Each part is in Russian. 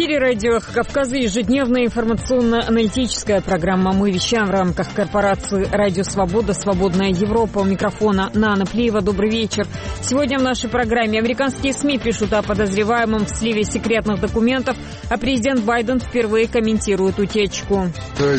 эфире радио Кавказа, ежедневная информационно-аналитическая программа. Мы вещаем в рамках корпорации «Радио Свобода», «Свободная Европа». У микрофона Нана Плиева. Добрый вечер. Сегодня в нашей программе американские СМИ пишут о подозреваемом в сливе секретных документов, а президент Байден впервые комментирует утечку.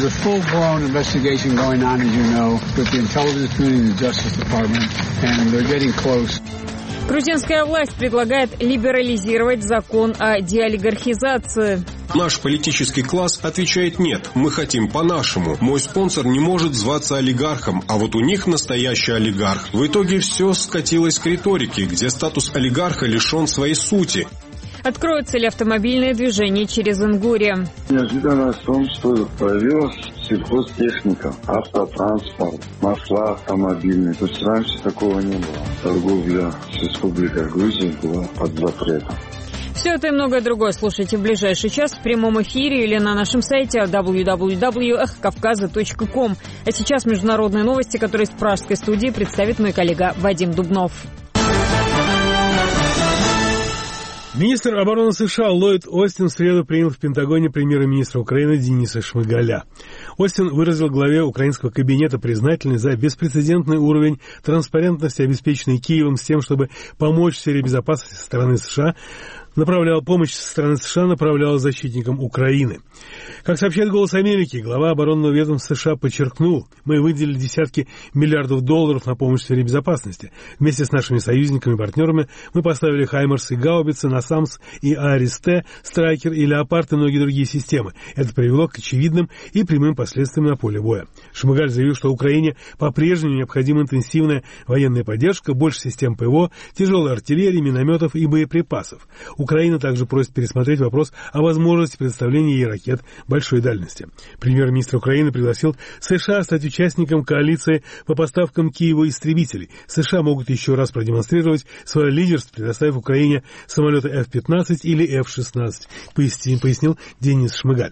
Грузинская власть предлагает либерализировать закон о деолигархизации. Наш политический класс отвечает «нет, мы хотим по-нашему. Мой спонсор не может зваться олигархом, а вот у них настоящий олигарх». В итоге все скатилось к риторике, где статус олигарха лишен своей сути. Откроется ли автомобильное движение через Ингурию? Неожиданно в том, что появилась сельхозтехника, автотранспорт, масла автомобильные. То есть раньше такого не было. Торговля в Республике Грузия была под запретом. Все это и многое другое слушайте в ближайший час в прямом эфире или на нашем сайте www.kavkaza.com. А сейчас международные новости, которые из пражской студии представит мой коллега Вадим Дубнов. Министр обороны США Ллойд Остин в среду принял в Пентагоне премьер-министра Украины Дениса Шмыгаля. Остин выразил главе украинского кабинета признательность за беспрецедентный уровень транспарентности, обеспеченный Киевом с тем, чтобы помочь в сфере безопасности со стороны США, помощь со стороны США направляла защитникам Украины. Как сообщает «Голос Америки», глава оборонного ведомства США подчеркнул: мы выделили десятки миллиардов долларов на помощь в сфере безопасности. Вместе с нашими союзниками и партнерами мы поставили «Хаймерс» и «Гаубицы», «Насамс» и «АРСТ», «Страйкер» и «Леопард» и многие другие системы. Это привело к очевидным и прямым последствиям на поле боя. Шмыгаль заявил, что Украине по-прежнему необходима интенсивная военная поддержка, больше систем ПВО, тяжелой артиллерии, минометов и боеприпасов. Украина также просит пересмотреть вопрос о возможности предоставления ей ракет большой дальности. Премьер-министр Украины пригласил США стать участником коалиции по поставкам Киеву истребителей. США могут еще раз продемонстрировать свое лидерство, предоставив Украине самолеты F-15 или F-16, пояснил Денис Шмыгаль.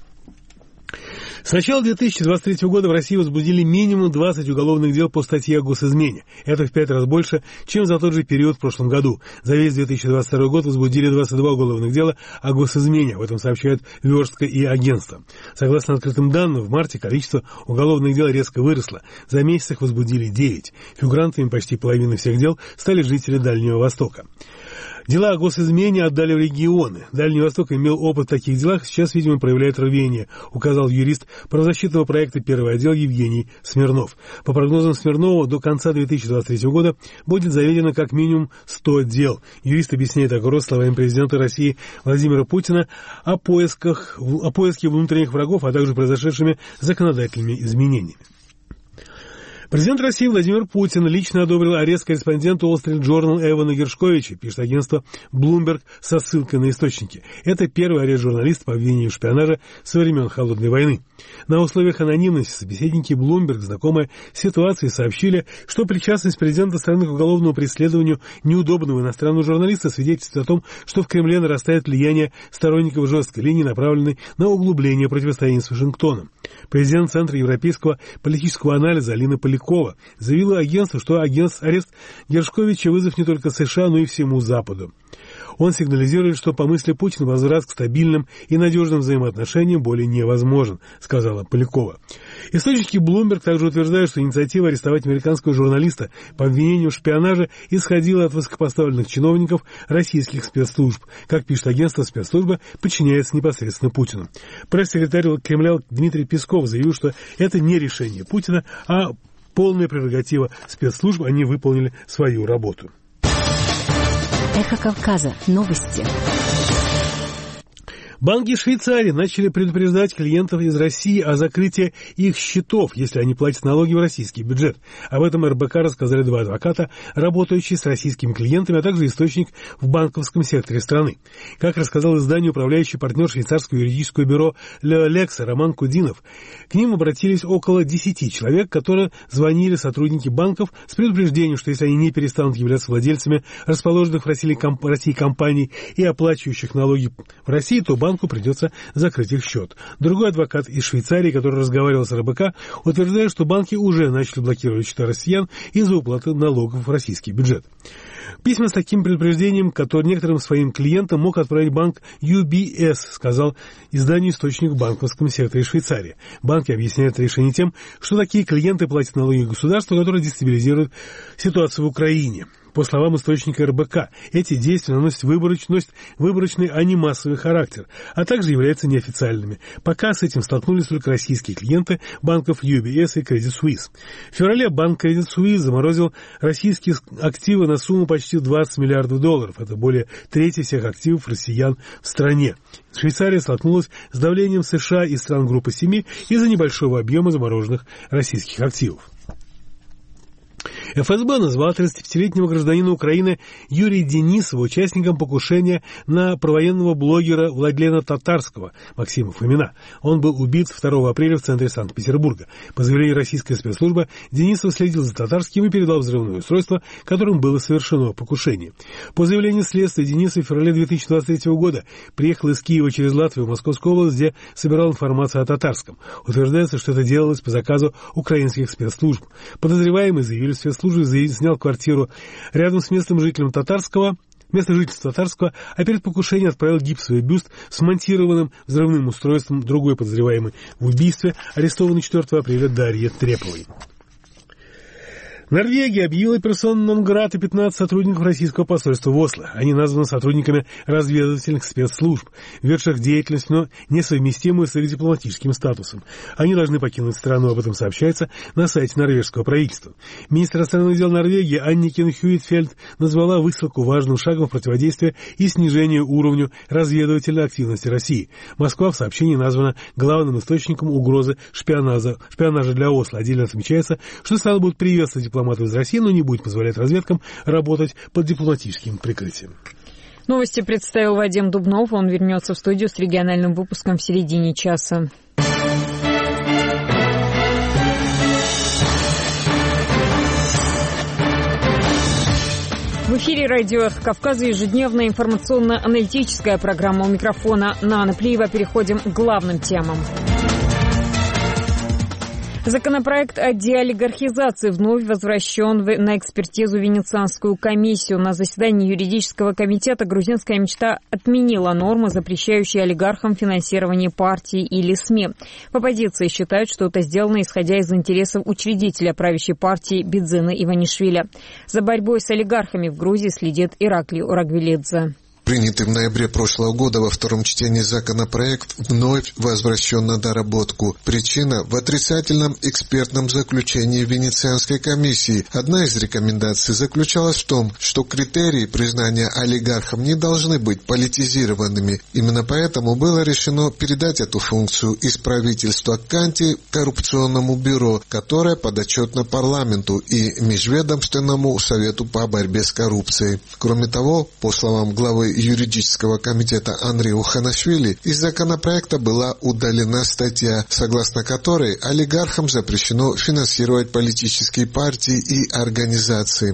С начала 2023 года в России возбудили минимум 20 уголовных дел по статье о госизмене. Это в 5 раз больше, чем за тот же период в прошлом году. За весь 2022 год возбудили 22 уголовных дела о госизмене. Об этом сообщают Верстка и агентство. Согласно открытым данным, в марте количество уголовных дел резко выросло. За месяц их возбудили 9. Фигурантами почти половины всех дел стали жители Дальнего Востока. Дела о госизмене отдали в регионы. Дальний Восток имел опыт в таких делах, сейчас, видимо, проявляет рвение, указал юрист правозащитного проекта «Первый отдел» Евгений Смирнов. По прогнозам Смирнова, до конца 2023 года будет заведено как минимум 100 дел. Юрист объясняет рост словами президента России Владимира Путина о поиске внутренних врагов, а также произошедшими законодательными изменениями. Президент России Владимир Путин лично одобрил арест корреспондента Wall Street Journal Эвана Гершковича, пишет агентство Bloomberg со ссылкой на источники. Это первый арест журналиста по обвинению в шпионаже со времен Холодной войны. На условиях анонимности собеседники Bloomberg, знакомые с ситуацией, сообщили, что причастность президента страны к уголовному преследованию неудобного иностранного журналиста свидетельствует о том, что в Кремле нарастает влияние сторонников жесткой линии, направленной на углубление противостояния с Вашингтоном. Президент Центра европейского политического анализа Алина Полякова заявила агентству, что арест Гершковича вызов не только США, но и всему Западу. Он сигнализирует, что по мысли Путина возврат к стабильным и надежным взаимоотношениям более невозможен, сказала Полякова. Источники Bloomberg также утверждают, что инициатива арестовать американского журналиста по обвинению в шпионаже исходила от высокопоставленных чиновников российских спецслужб. Как пишет агентство, спецслужба подчиняется непосредственно Путину. Пресс-секретарь Кремля Дмитрий Песков заявил, что это не решение Путина, а полная прерогатива спецслужб, они выполнили свою работу. Эхо Кавказа. Новости. Банки Швейцарии начали предупреждать клиентов из России о закрытии их счетов, если они платят налоги в российский бюджет. Об этом РБК рассказали два адвоката, работающие с российскими клиентами, а также источник в банковском секторе страны. Как рассказал изданию управляющий партнер швейцарского юридического бюро Леолекса Роман Кудинов, к ним обратились около 10 человек, которые звонили сотрудники банков с предупреждением, что если они не перестанут являться владельцами расположенных в России компаний и оплачивающих налоги в России, то банк банку придется закрыть их счет. Другой адвокат из Швейцарии, который разговаривал с РБК, утверждает, что банки уже начали блокировать счета россиян из-за уплаты налогов в российский бюджет. Письма с таким предупреждением, которые некоторым своим клиентам мог отправить банк UBS, сказал изданию источник в банковском секторе Швейцарии. Банки объясняют решение тем, что такие клиенты платят налоги государству, которое дестабилизирует ситуацию в Украине. По словам источника РБК, эти действия носят выборочный, а не массовый характер, а также являются неофициальными. Пока с этим столкнулись только российские клиенты банков UBS и Credit Suisse. В феврале банк Credit Suisse заморозил российские активы на сумму почти 20 миллиардов долларов. Это более трети всех активов россиян в стране. Швейцария столкнулась с давлением США и стран группы 7 из-за небольшого объема замороженных российских активов. ФСБ назвал 35-летнего гражданина Украины Юрия Денисова участником покушения на провоенного блогера Владлена Татарского, Максима Фомина. Он был убит 2 апреля в центре Санкт-Петербурга. По заявлению российской спецслужбы, Денисов следил за Татарским и передал взрывное устройство, которым было совершено покушение. По заявлению следствия, Денисов в феврале 2023 года приехал из Киева через Латвию в Московскую область, где собирал информацию о Татарском. Утверждается, что это делалось по заказу украинских спецслужб. Подозреваемый, заявили спецслужбы, снял квартиру рядом с местным жителем Татарского, место жительства Татарского, а перед покушением отправил гипсовый бюст с монтированным взрывным устройством другой подозреваемой в убийстве, арестованной 4 апреля Дарье Треповой. Норвегия объявила персоной нон-грата 15 сотрудников российского посольства в Осло. Они названы сотрудниками разведывательных спецслужб, ведших деятельность, но несовместимую с их дипломатическим статусом. Они должны покинуть страну, об этом сообщается на сайте норвежского правительства. Министр иностранных дел Норвегии Анникен Хюитфельд назвала высылку важным шагом в противодействии и снижению уровня разведывательной активности России. Москва в сообщении названа главным источником угрозы шпионажа для Осло. Отдельно отмечается, что страна будет приветствовать дипломатов из России, но не будет позволять разведкам работать под дипломатическим прикрытием. Новости представил Вадим Дубнов. Он вернется в студию с региональным выпуском в середине часа. В эфире радио «Эхо Кавказа» ежедневная информационно-аналитическая программа. У микрофона Нана Плиева. Переходим к главным темам. Законопроект о деолигархизации вновь возвращен на экспертизу в Венецианскую комиссию. На заседании юридического комитета «Грузинская мечта» отменила нормы, запрещающие олигархам финансирование партий или СМИ. В оппозиции считают, что это сделано исходя из интересов учредителя правящей партии Бидзина Иванишвили. За борьбой с олигархами в Грузии следит Ираклий Урагвелидзе. Принятый в ноябре прошлого года во втором чтении законопроект вновь возвращен на доработку. Причина в отрицательном экспертном заключении Венецианской комиссии. Одна из рекомендаций заключалась в том, что критерии признания олигархом не должны быть политизированными. Именно поэтому было решено передать эту функцию из правительства к антикоррупционному бюро, которое подотчетно парламенту и Межведомственному совету по борьбе с коррупцией. Кроме того, по словам главы юридического комитета Андрея Оханашвили, из законопроекта была удалена статья, согласно которой олигархам запрещено финансировать политические партии и организации.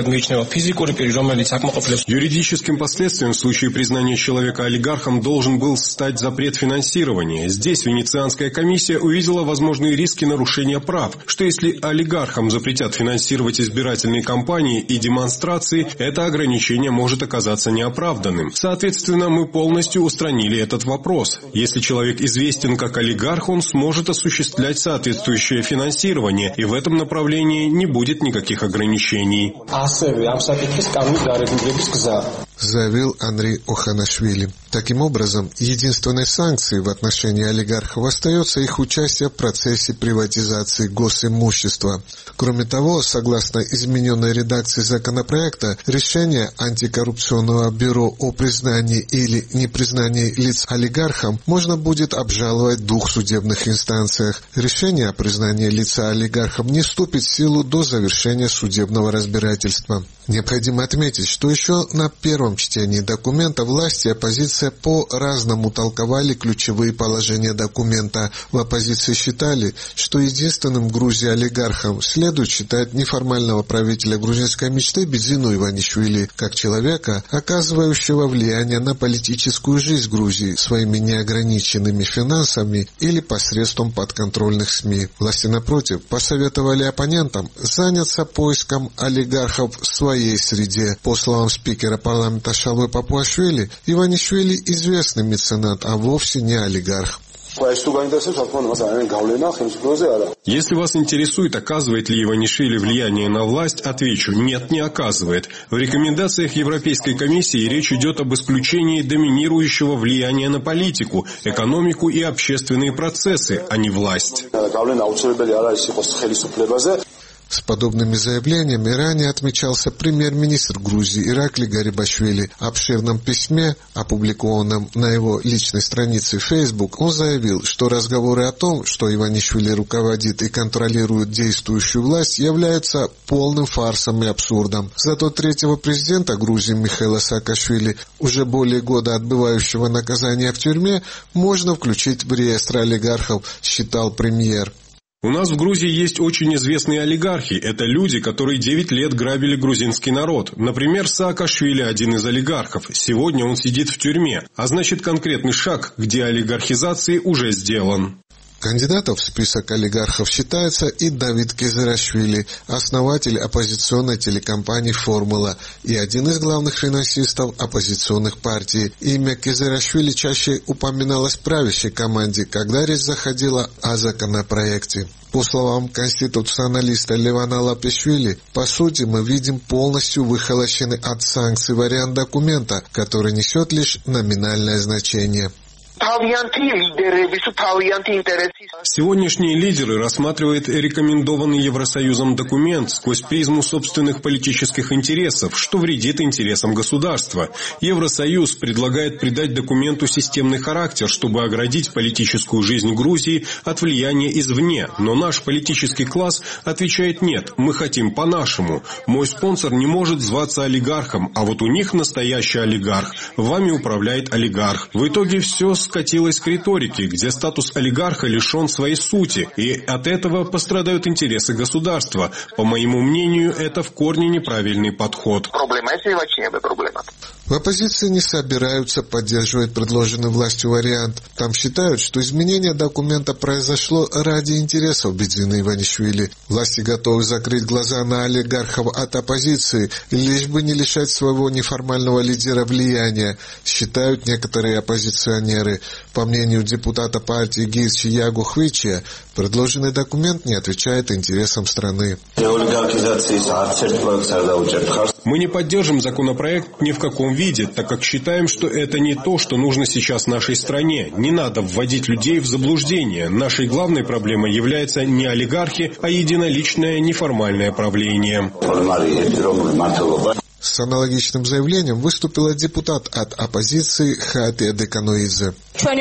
Юридическим последствием в случае признания человека олигархом должен был стать запрет финансирования. Здесь Венецианская комиссия увидела возможные риски нарушения прав, что если олигархам запретят финансировать избирательные кампании и демонстрации, это ограничение может оказаться неоправданным. Соответственно, мы полностью устранили этот вопрос. Если человек известен как олигарх, он сможет осуществлять соответствующее финансирование, и в этом направлении не будет никаких ограничений. Заявил Андрей Оханашвили. Таким образом, единственной санкцией в отношении олигархов остается их участие в процессе приватизации госимущества. Кроме того, согласно измененной редакции законопроекта, решение антикоррупционного бюро о признании или непризнании лиц олигархом можно будет обжаловать в 2 судебных инстанциях. Решение о признании лица олигархом не вступит в силу до завершения судебного разбирательства. Необходимо отметить, что еще на первом первом чтении документа власти и оппозиция по-разному толковали ключевые положения документа. В оппозиции считали, что единственным в Грузии олигархом следует считать неформального правителя грузинской мечты Бидзину Иванишвили, как человека, оказывающего влияние на политическую жизнь Грузии своими неограниченными финансами или посредством подконтрольных СМИ. Власти, напротив, посоветовали оппонентам заняться поиском олигархов в своей среде. По словам спикера парламента Шалвы Папуашвили, Иванишвили известный меценат, а вовсе не олигарх. Если вас интересует, оказывает ли Иванишвили влияние на власть, отвечу: нет, не оказывает. В рекомендациях Европейской комиссии речь идет об исключении доминирующего влияния на политику, экономику и общественные процессы, а не власть. С подобными заявлениями ранее отмечался премьер-министр Грузии Иракли Гарибашвили. В обширном письме, опубликованном на его личной странице в Facebook, он заявил, что разговоры о том, что Иванишвили руководит и контролирует действующую власть, являются полным фарсом и абсурдом. Зато третьего президента Грузии Михаила Саакашвили, уже более года отбывающего наказание в тюрьме, можно включить в реестр олигархов, считал премьер. У нас в Грузии есть очень известные олигархи. Это люди, которые 9 лет грабили грузинский народ. Например, Саакашвили – один из олигархов. Сегодня он сидит в тюрьме. А значит, конкретный шаг к деолигархизации уже сделан. Кандидатом в список олигархов считается и Давид Кезерашвили, основатель оппозиционной телекомпании «Формула» и один из главных финансистов оппозиционных партий. Имя Кезерашвили чаще упоминалось в правящей команде, когда речь заходила о законопроекте. По словам конституционалиста Левана Лапишвили, по сути мы видим полностью выхолощенный от санкций вариант документа, который несет лишь номинальное значение. Сегодняшние лидеры рассматривают рекомендованный Евросоюзом документ сквозь призму собственных политических интересов, что вредит интересам государства. Евросоюз предлагает придать документу системный характер, чтобы оградить политическую жизнь Грузии от влияния извне. Но наш политический класс отвечает: нет, мы хотим по-нашему. Мой спонсор не может зваться олигархом, а вот у них настоящий олигарх. Вами управляет олигарх. В итоге все скатилось к риторике, где статус олигарха лишен своей сути, и от этого пострадают интересы государства. По моему мнению, это в корне неправильный подход. В оппозиции не собираются поддерживать предложенный властью вариант. Там считают, что изменение документа произошло ради интересов Бидзина Иванишвили. Власти готовы закрыть глаза на олигархов от оппозиции, лишь бы не лишать своего неформального лидера влияния, считают некоторые оппозиционеры. По мнению депутата партии Гирчи Ягу Хвичия, предложенный документ не отвечает интересам страны. Мы не поддержим законопроект ни в каком виде, так как считаем, что это не то, что нужно сейчас нашей стране. Не надо вводить людей в заблуждение. Нашей главной проблемой является не олигархи, а единоличное неформальное правление. С аналогичным заявлением выступила депутат от оппозиции Хатия Деканоидзе.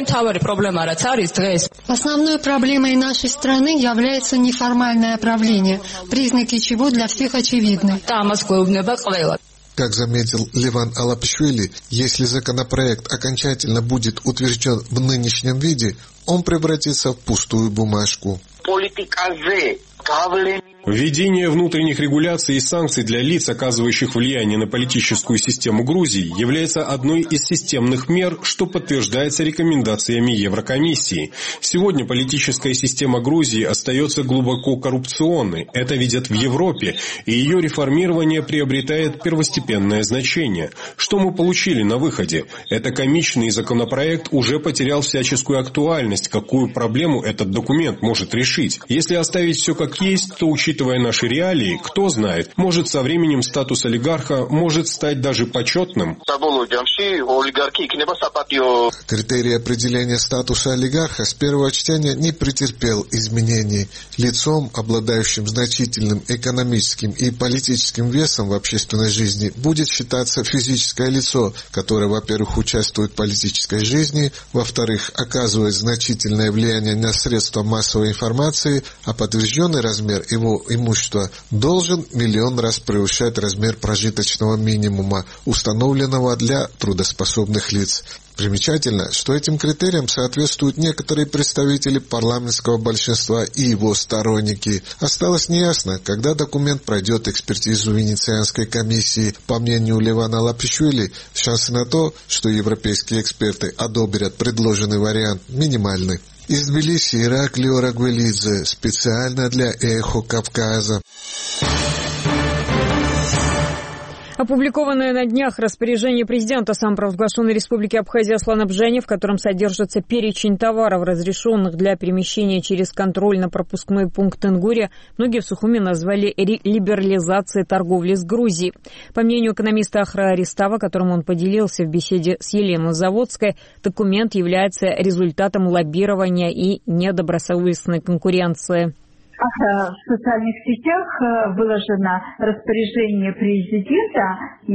Основной проблемой нашей страны является неформальное правление, признаки чего для всех очевидны. Как заметил Леван Алапишвили, если законопроект окончательно будет утвержден в нынешнем виде, он превратится в пустую бумажку. Введение внутренних регуляций и санкций для лиц, оказывающих влияние на политическую систему Грузии, является одной из системных мер, что подтверждается рекомендациями Еврокомиссии. Сегодня политическая система Грузии остается глубоко коррупционной. Это видят в Европе, и ее реформирование приобретает первостепенное значение. Что мы получили на выходе? Это комичный законопроект уже потерял всяческую актуальность. Какую проблему этот документ может решить? Если оставить все как есть, то, учитывая наши реалии, кто знает, может со временем статус олигарха может стать даже почетным. Критерий определения статуса олигарха с первого чтения не претерпел изменений. Лицом, обладающим значительным экономическим и политическим весом в общественной жизни, будет считаться физическое лицо, которое, во-первых, участвует в политической жизни, во-вторых, оказывает значительное влияние на средства массовой информации, а подтвержденный размер его имущества должен 1 миллион раз превышать размер прожиточного минимума, установленного для трудоспособных лиц. Примечательно, что этим критериям соответствуют некоторые представители парламентского большинства и его сторонники. Осталось неясно, когда документ пройдет экспертизу Венецианской комиссии. По мнению Левана Лапишвили, шансы на то, что европейские эксперты одобрят предложенный вариант, минимальны. Из Тбилиси Ираклио Рагвелидзе, специально для «Эхо Кавказа». Опубликованное на днях распоряжение президента самопровозглашенной Республики Абхазия Аслана Бжани, в котором содержится перечень товаров, разрешенных для перемещения через контрольно-пропускной пункт Ингурия, многие в Сухуми назвали либерализацией торговли с Грузией. По мнению экономиста Ахра Аристава, которым он поделился в беседе с Еленой Заводской, документ является результатом лоббирования и недобросовестной конкуренции. В социальных сетях выложено распоряжение президента.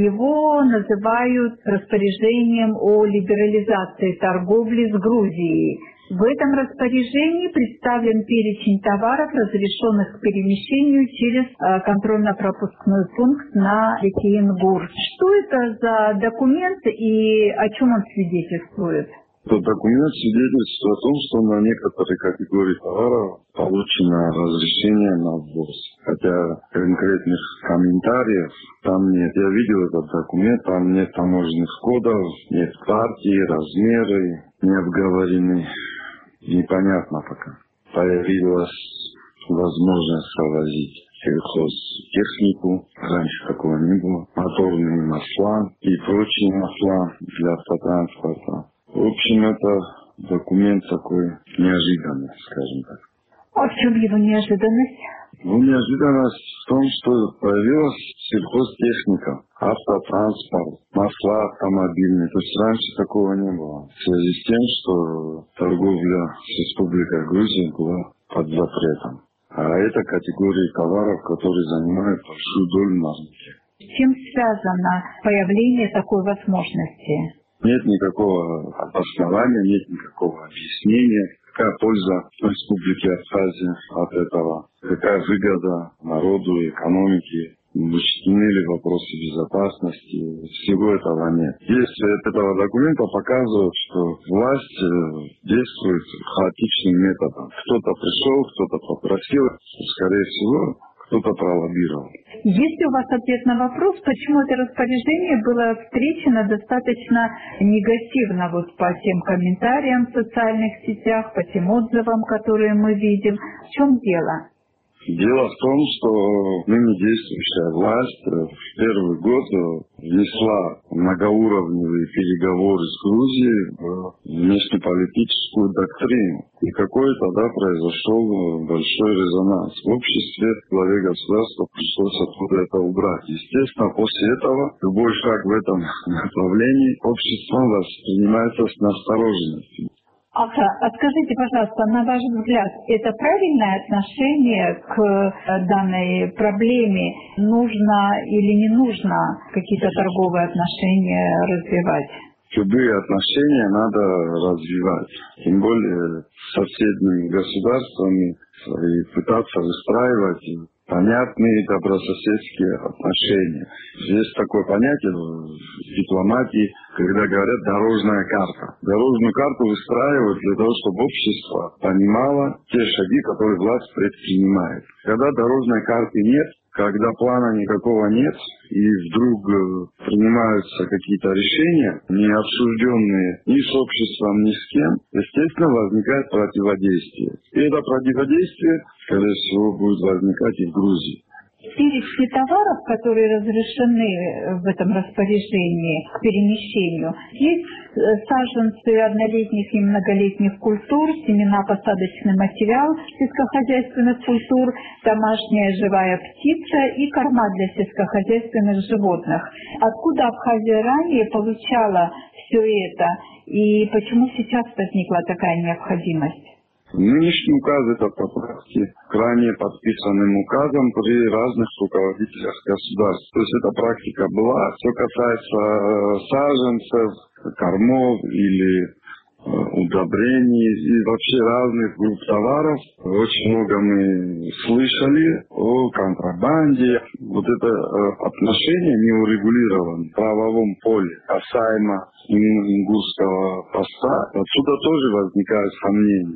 Его называют распоряжением о либерализации торговли с Грузией. В этом распоряжении представлен перечень товаров, разрешенных к перемещению через контрольно-пропускной пункт на реке Ингур. Что это за документ и о чем он свидетельствует? Этот документ свидетельствует о том, что на некоторые категории товаров получено разрешение на ввоз. Хотя конкретных комментариев там нет. Я видел этот документ, там нет таможенных кодов, нет партии, размеры не обговорены. Непонятно пока. Появилась возможность провозить сельхозтехнику. Раньше такого не было. Моторные масла и прочие масла для автотранспорта. В общем, это документ такой неожиданный, скажем так. А в чем его неожиданность? Неожиданность в том, что появилась сельхозтехника, автотранспорт, масла автомобильные. То есть раньше такого не было. В связи с тем, что торговля с Республикой Грузия была под запретом. А это категории товаров, которые занимают большую долю на рынке. С чем связано появление такой возможности? Нет никакого обоснования, нет никакого объяснения, какая польза Республике Абхазия от этого, какая выгода народу, экономике, вычтены ли вопросы безопасности, всего этого нет. Действие этого документа показывает, что власть действует хаотичным методом. Кто-то пришел, кто-то попросил, скорее всего, кто-то пролоббировал. Есть ли у вас ответ на вопрос, почему это распоряжение было встречено достаточно негативно по тем комментариям в социальных сетях, по тем отзывам, которые мы видим? В чем дело? Дело в том, что ныне действующая власть в первый год внесла многоуровневые переговоры с Грузией в внешнеполитическую доктрину. И какой тогда произошел большой резонанс. В обществе главе государства пришлось оттуда это убрать. Естественно, после этого любой шаг в этом направлении обществом воспринимается с настороженностью. А скажите, пожалуйста, на ваш взгляд, это правильное отношение к данной проблеме? Нужно или не нужно какие-то торговые отношения развивать? Любые отношения надо развивать. Тем более с соседними государствами и пытаться выстраивать понятные добрососедские отношения. Есть такое понятие в дипломатии, когда говорят «дорожная карта». Дорожную карту выстраивают для того, чтобы общество понимало те шаги, которые власть предпринимает. Когда дорожной карты нет, когда плана никакого нет, и вдруг принимаются какие-то решения, не обсужденные ни с обществом, ни с кем, естественно, возникает противодействие. И это противодействие, скорее всего, будет возникать и в Грузии. Перечни товаров, которые разрешены в этом распоряжении к перемещению, есть саженцы однолетних и многолетних культур, семена, посадочный материал сельскохозяйственных культур, домашняя живая птица и корма для сельскохозяйственных животных. Откуда Абхазия ранее получала все это и почему сейчас возникла такая необходимость? Нынешний указ – это поправки к ранее подписанным указам при разных руководителях государств. То есть эта практика была. Что касается саженцев, кормов или удобрений и вообще разных групп товаров. Очень много мы слышали о контрабанде. Вот это отношение не урегулировано в правовом поле касаемо Ингурского поста. Отсюда тоже возникают сомнения.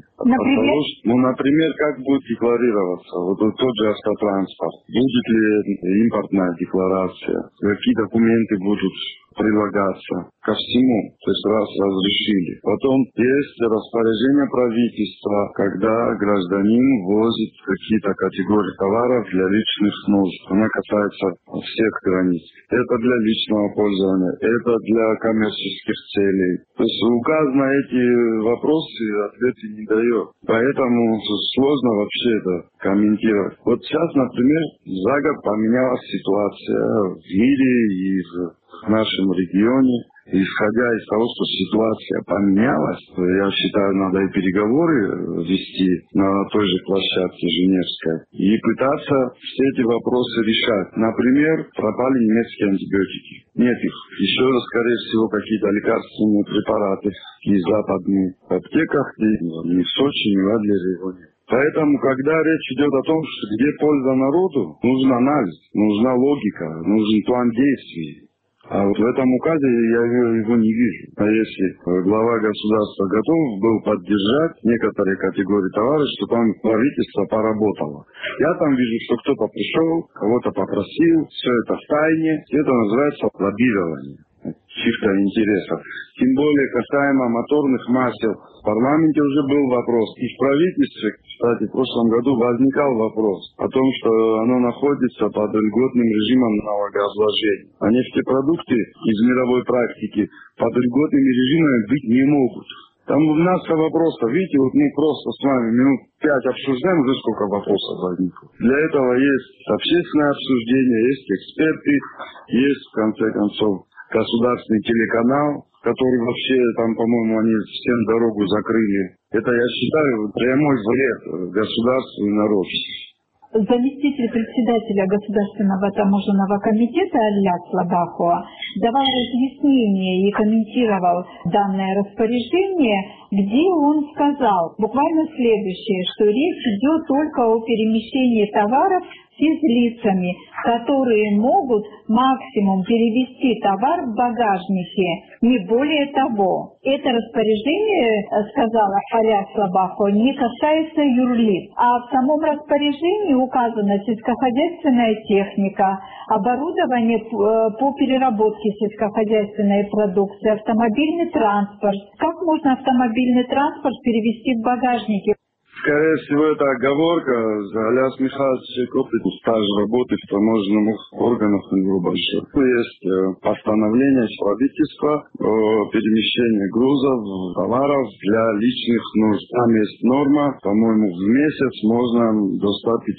Например, как будет декларироваться вот тот же автотранспорт? Будет ли импортная декларация? Какие документы будут прилагаться ко всему, то есть раз разрешили. Потом есть распоряжение правительства, когда гражданин возит какие-то категории товаров для личных нужд. Она касается всех границ. Это для личного пользования, это для коммерческих целей. То есть указ на эти вопросы ответы не дает. Поэтому сложно вообще это комментировать. Вот сейчас, например, за год поменялась ситуация в мире и в нашем регионе. Исходя из того, что ситуация поменялась, я считаю, надо и переговоры вести на той же площадке Женевской и пытаться все эти вопросы решать. Например, пропали немецкие антибиотики. Нет их. Еще раз, скорее всего, какие-то лекарственные препараты из западных аптеках, ни в Сочи, ни в Адлере его нет. Поэтому, когда речь идет о том, что где польза народу, нужен анализ, нужна логика, нужен план действий. А вот в этом указе я его не вижу. А если глава государства готов был поддержать некоторые категории товаров, что там правительство поработало. Я там вижу, что кто-то пришел, кого-то попросил, все это в тайне. Это называется лоббирование чьих-то интересов. Тем более касаемо моторных масел. В парламенте уже был вопрос. И в правительстве, кстати, в прошлом году возникал вопрос о том, что оно находится под льготным режимом налогообложения. А нефтепродукты из мировой практики под льготными режимами быть не могут. Там масса вопросов. Видите, вот мы просто с вами минут 5 обсуждаем, уже сколько вопросов возникло. Для этого есть общественное обсуждение, есть эксперты, есть, в конце концов, государственный телеканал, который вообще там, по-моему, они всем дорогу закрыли. Это, я считаю, прямой вред государству и народу. Заместитель председателя Государственного таможенного комитета Алят Слабахова давал разъяснение и комментировал данное распоряжение, где он сказал буквально следующее, что речь идет только о перемещении товаров физлицами, которые могут максимум перевести товар в багажнике, не более того. Это распоряжение, сказала Алят Слабахова, не касается юрлиц, а в самом распоряжении указана сельскохозяйственная техника, оборудование по переработке сельскохозяйственной продукции, автомобильный транспорт. Как можно автомобильный транспорт перевести в багажнике? Скорее всего, это оговорка. Алят Михайлович опыт, стаж работы в таможенных органах у него большой. Есть постановление правительства о перемещении грузов, товаров для личных нужд. Там есть норма, по-моему, в месяц можно до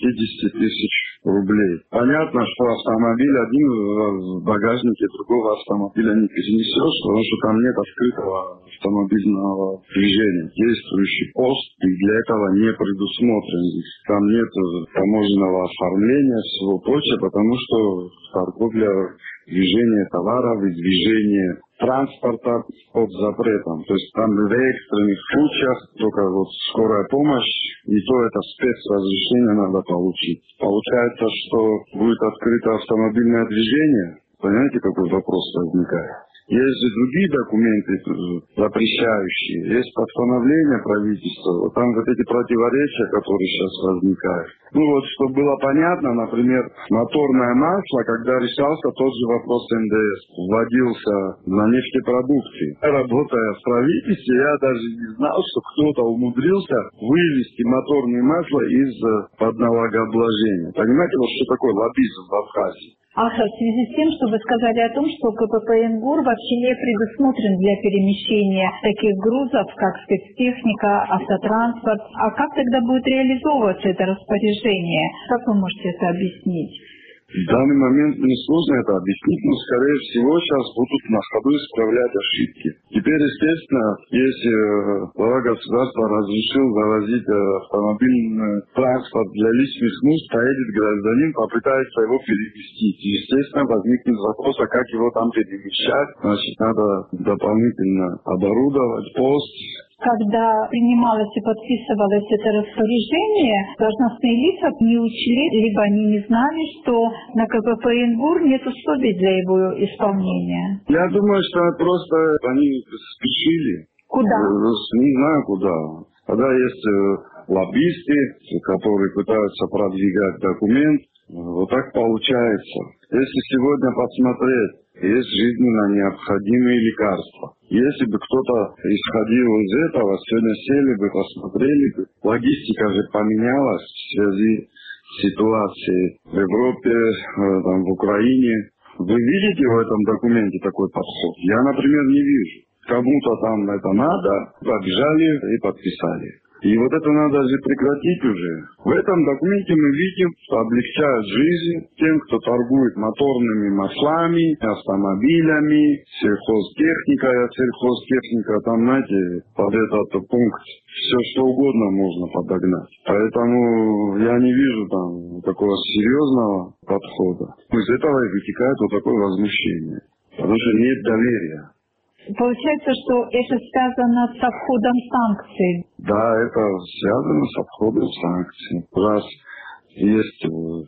150 тысяч рублей. Понятно, что автомобиль один в багажнике другого автомобиля не перенесешь, потому что там нет открытого автомобильного движения. Действующий пост и для этого не предусмотрен. Там нет таможенного оформления, всего прочего, потому что торговля, движение товаров и движение транспорта под запретом. То есть там в экстренных случаях только вот скорая помощь, и то это спецразрешение надо получить. Получается, что будет открыто автомобильное движение. Понимаете, какой вопрос возникает? Есть же другие документы запрещающие, есть постановление правительства, вот там вот эти противоречия, которые сейчас возникают. Ну вот, чтобы было понятно, например, моторное масло, когда решался тот же вопрос НДС, вводился на нефтепродукты. Работая в правительстве, я даже не знал, что кто-то умудрился вывести моторное масло из-под налогообложения. Понимаете, вот что такое лоббизм в Абхазии? В связи с тем, что вы сказали о том, что КПП «Ингур» вообще не предусмотрен для перемещения таких грузов, как спецтехника, автотранспорт. А как тогда будет реализовываться это распоряжение? Как вы можете это объяснить? В данный момент мне сложно это объяснить, но, скорее всего, сейчас будут на ходу исправлять ошибки. Теперь, естественно, если глава государства разрешил завозить автомобильный транспорт для личных нужд, поедет гражданин, попытается его переместить. Естественно, возникнет вопрос, а как его там перемещать? Значит, надо дополнительно оборудовать пост. Когда принималось и подписывалось это распоряжение, должностные лица не учли, либо они не знали, что на КПП Оренбур нет условий для его исполнения. Я думаю, что просто они спешили. Куда? Не знаю куда. Когда есть лоббисты, которые пытаются продвигать документ, вот так получается. Если сегодня посмотреть, есть жизненно необходимые лекарства. Если бы кто-то исходил из этого, сегодня сели бы, посмотрели бы. Логистика же поменялась в связи с ситуацией в Европе, там, в Украине. Вы видите в этом документе такой подход? Я, например, не вижу. Кому-то там это надо, побежали и подписали. И вот это надо же прекратить уже. В этом документе мы видим, что облегчает жизнь тем, кто торгует моторными маслами, автомобилями, сельхозтехникой, сельхозтехника, там, знаете, под этот пункт все что угодно можно подогнать. Поэтому я не вижу там такого серьезного подхода. Из этого и вытекает вот такое возмущение. Потому что нет доверия. Получается, что это связано с обходом санкций. Да, это связано с обходом санкций. Раз есть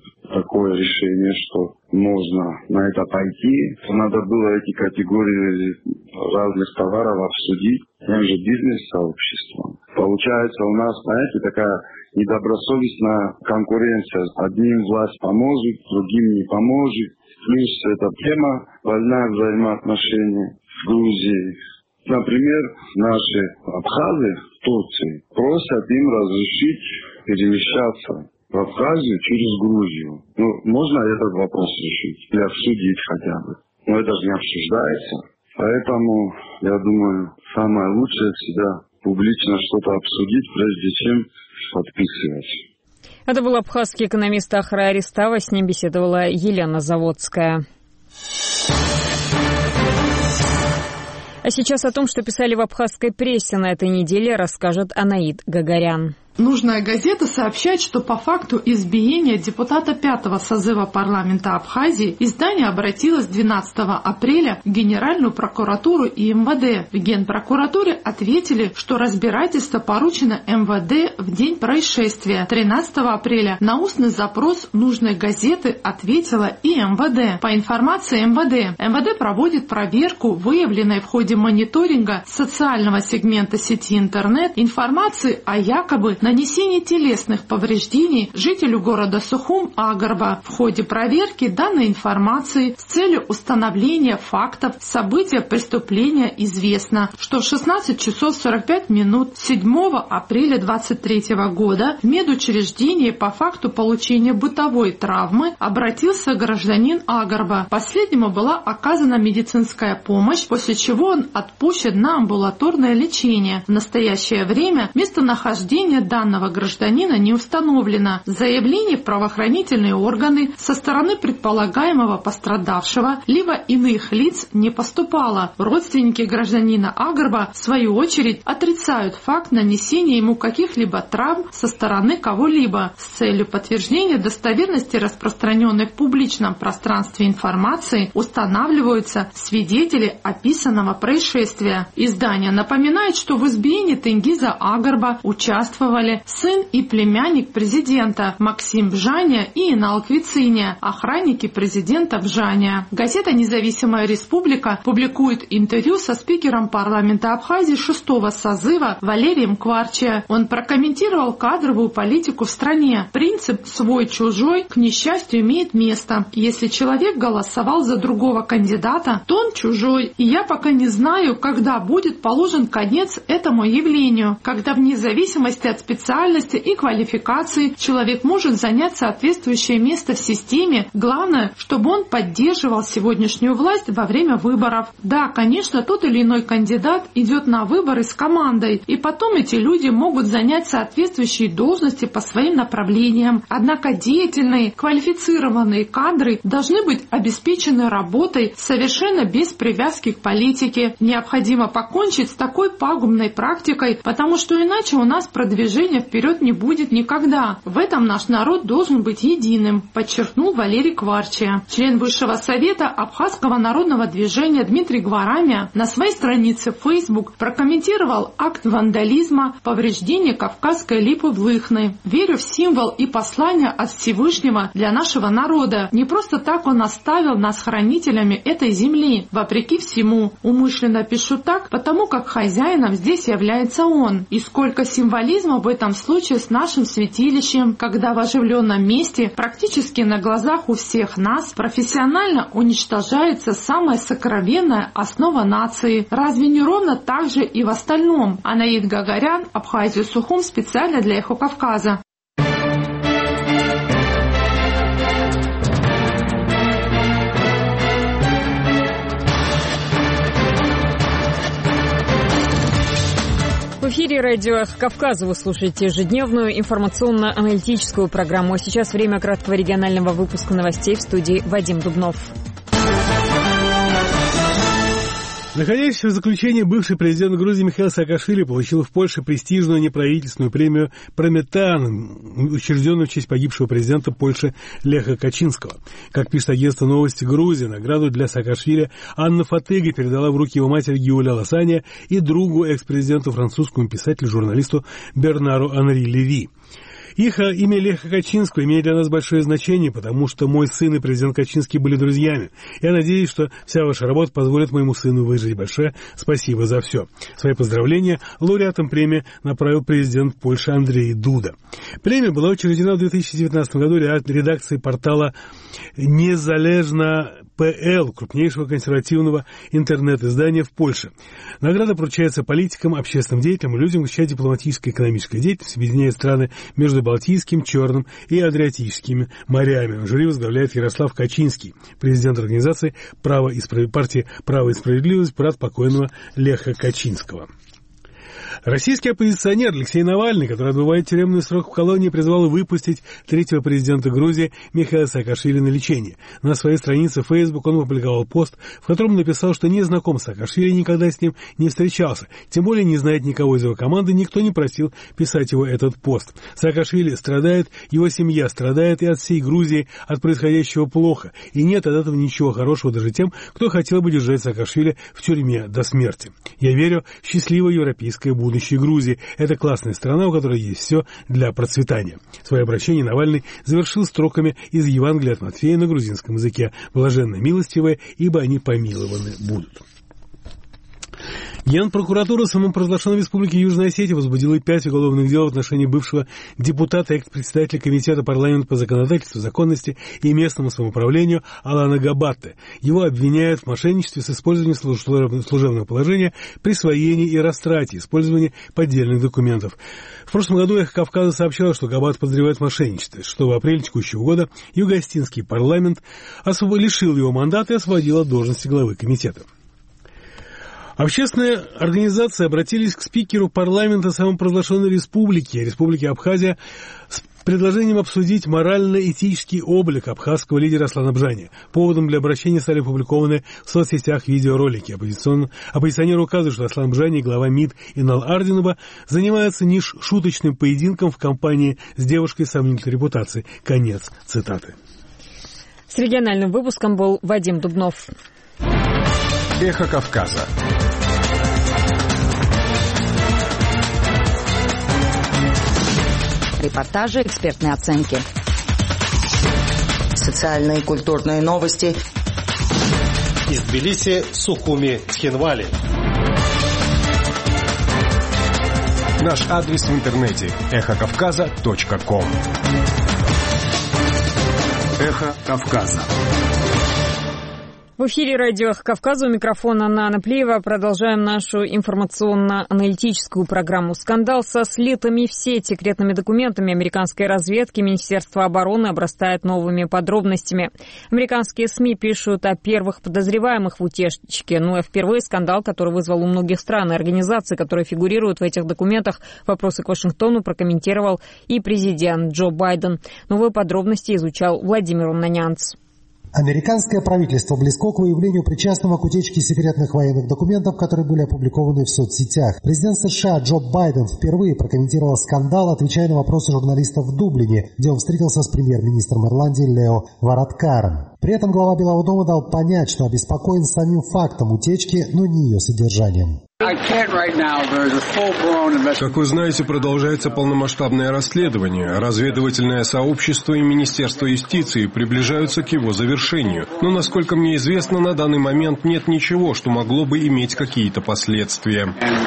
такое решение, что можно на это пойти, то надо было эти категории разных товаров обсудить тем же бизнес-сообществом. Получается у нас, знаете, такая недобросовестная конкуренция. Одним власть поможет, другим не поможет. Плюс эта тема больная взаимоотношения. В Грузии. Например, наши абхазы в Турции просят им разрешить перемещаться в Абхазию через Грузию. Ну, можно этот вопрос решить или обсудить хотя бы. Но это же не обсуждается. Поэтому, я думаю, самое лучшее всегда публично что-то обсудить, прежде чем подписывать. Это был абхазский экономист Ахра Аристава. С ним беседовала Елена Заводская. А сейчас о том, что писали в абхазской прессе на этой неделе, расскажет Анаид Гагарян. Нужная газета сообщает, что по факту избиения депутата 5-го созыва парламента Абхазии издание обратилось 12 апреля в Генеральную прокуратуру и МВД. В Генпрокуратуре ответили, что разбирательство поручено МВД в день происшествия. 13 апреля на устный запрос нужной газеты ответила и МВД. По информации МВД проводит проверку, выявленной в ходе мониторинга социального сегмента сети интернет информации о якобы нанесении телесных повреждений жителю города Сухум Агарба. В ходе проверки данной информации с целью установления фактов события преступления известно, что в 16 часов 45 минут 7 апреля 2023 года в медучреждение по факту получения бытовой травмы обратился гражданин Агарба. Последнему была оказана медицинская помощь, после чего он отпущен на амбулаторное лечение. В настоящее время местонахождение данного гражданина не установлено. Заявление в правоохранительные органы со стороны предполагаемого пострадавшего либо иных лиц не поступало. Родственники гражданина Агарба, в свою очередь, отрицают факт нанесения ему каких-либо травм со стороны кого-либо. С целью подтверждения достоверности распространенной в публичном пространстве информации устанавливаются свидетели описанного происшествия. Издание напоминает, что в избиении Тенгиза Агарба участвовали сын и племянник президента Максим Бжаня и Инал Квициня, охранники президента Бжаня. Газета «Независимая республика» публикует интервью со спикером парламента Абхазии 6-го созыва Валерием Кварчия. Он прокомментировал кадровую политику в стране. Принцип «свой-чужой» к несчастью имеет место. Если человек голосовал за другого кандидата, то он чужой. И я пока не знаю, когда будет положен конец этому явлению, когда вне зависимости от специальности и квалификации человек может занять соответствующее место в системе. Главное, чтобы он поддерживал сегодняшнюю власть во время выборов. Да, конечно, тот или иной кандидат идет на выборы с командой, и потом эти люди могут занять соответствующие должности по своим направлениям. Однако деятельные, квалифицированные кадры должны быть обеспечены работой совершенно без привязки к политике. Необходимо покончить с такой пагубной практикой, потому что иначе у нас продвижения вперед не будет никогда. В этом наш народ должен быть единым, подчеркнул Валерий Кварчия. Член Высшего совета Абхазского народного движения Дмитрий Гварамия на своей странице в Facebook прокомментировал акт вандализма, повреждения Кавказской липы в Лыхны. Верю в символ и послание от Всевышнего для нашего народа. Не просто так он оставил нас хранителями этой земли. Вопреки всему, умышленно пишу так, потому как хозяином здесь является он. И сколько символизма в этом случае с нашим святилищем, когда в оживленном месте, практически на глазах у всех нас, профессионально уничтожается самая сокровенная основа нации. Разве не ровно так же и в остальном? Анаид Гагарян, Абхазию Сухум, специально для Эхо Кавказа. В эфире радио «Эхо Кавказа» вы слушаете ежедневную информационно-аналитическую программу. А сейчас время краткого регионального выпуска новостей в студии Вадим Дубнов. Находящийся в заключении бывший президент Грузии Михаил Саакашвили получил в Польше престижную неправительственную премию «Прометан», учрежденную в честь погибшего президента Польши Леха Качинского. Как пишет агентство «Новости Грузии», награду для Саакашвили Анна Фатыга передала в руки его матери Гиуля Ласания и другу экс-президенту французскому писателю-журналисту Бернару Анри Леви. Имя Леха Качинского имеет для нас большое значение, потому что мой сын и президент Качинский были друзьями. Я надеюсь, что вся ваша работа позволит моему сыну выжить. Большое спасибо за все. Свои поздравления лауреатам премии направил президент Польши Андрей Дуда. Премия была учреждена в 2019 году редакцией портала «Незалежно.пл», крупнейшего консервативного интернет-издания в Польше. Награда поручается политикам, общественным деятелям и людям, чья дипломатическая и экономическая деятельность объединяет страны между Балтийским, Черным и Адриатическими морями. Жюри возглавляет Ярослав Качинский, президент организации партии «Право и справедливость», брат покойного Леха Качинского. Российский оппозиционер Алексей Навальный, который отбывает тюремный срок в колонии, призвал выпустить третьего президента Грузии Михаила Саакашвили на лечение. На своей странице в Facebook он опубликовал пост, в котором написал, что не знаком с Саакашвили, никогда с ним не встречался, тем более не знает никого из его команды, никто не просил писать его этот пост. Саакашвили страдает, его семья страдает, и от всей Грузии от происходящего плохо, и нет от этого ничего хорошего даже тем, кто хотел бы держать Саакашвили в тюрьме до смерти. Я верю в счастливое европейское будущее Грузии. Это классная страна, у которой есть все для процветания. Свое обращение Навальный завершил строками из Евангелия от Матфея на грузинском языке: «Блаженны милостивые, ибо они помилованы будут». Генпрокуратура самопровозглашенной Республики Южная Осетия возбудила 5 уголовных дел в отношении бывшего депутата и экс-председателя Комитета парламента по законодательству, законности и местному самоуправлению Алана Габатте. Его обвиняют в мошенничестве с использованием служебного положения, присвоении и растрате, использовании поддельных документов. В прошлом году «Эхо Кавказа» сообщало, что Габат подозревает в мошенничестве, что в апреле текущего года Юго-Осетинский парламент лишил его мандата и освободил от должности главы комитета. Общественные организации обратились к спикеру парламента самопровозглашенной Республики Абхазия, с предложением обсудить морально-этический облик абхазского лидера Аслана Бжани. Поводом для обращения стали опубликованы в соцсетях видеоролики. Оппозиционеры указывают, что Аслан Бжани и глава МИД Инал Ардинова занимаются не шуточным поединком в компании с девушкой сомнительной репутации. Конец цитаты. С региональным выпуском был Вадим Дубнов. Эхо Кавказа. Репортажи, экспертные оценки. Социальные и культурные новости. Из Тбилиси, Сухуми, Цхинвали. Наш адрес в интернете – эхокавказа.ком. Эхо Кавказа. В эфире радио «Кавказ», у микрофона Нана Плиева. Продолжаем нашу информационно-аналитическую программу. Скандал со слитыми в сеть секретными документами американской разведки Министерства обороны обрастает новыми подробностями. Американские СМИ пишут о первых подозреваемых в утечке. Но впервые скандал, который вызвал у многих стран и организаций, которые фигурируют в этих документах, вопросы к Вашингтону прокомментировал и президент Джо Байден. Новые подробности изучал Владимир Унанянц. Американское правительство близко к выявлению причастного к утечке секретных военных документов, которые были опубликованы в соцсетях. Президент США Джо Байден впервые прокомментировал скандал, отвечая на вопросы журналистов в Дублине, где он встретился с премьер-министром Ирландии Лео Варадкаром. При этом глава Белого дома дал понять, что обеспокоен самим фактом утечки, но не ее содержанием. Как вы знаете, продолжается полномасштабное расследование. Разведывательное сообщество и Министерство юстиции приближаются к его завершению. Но, насколько мне известно, на данный момент нет ничего, что могло бы иметь какие-то последствия.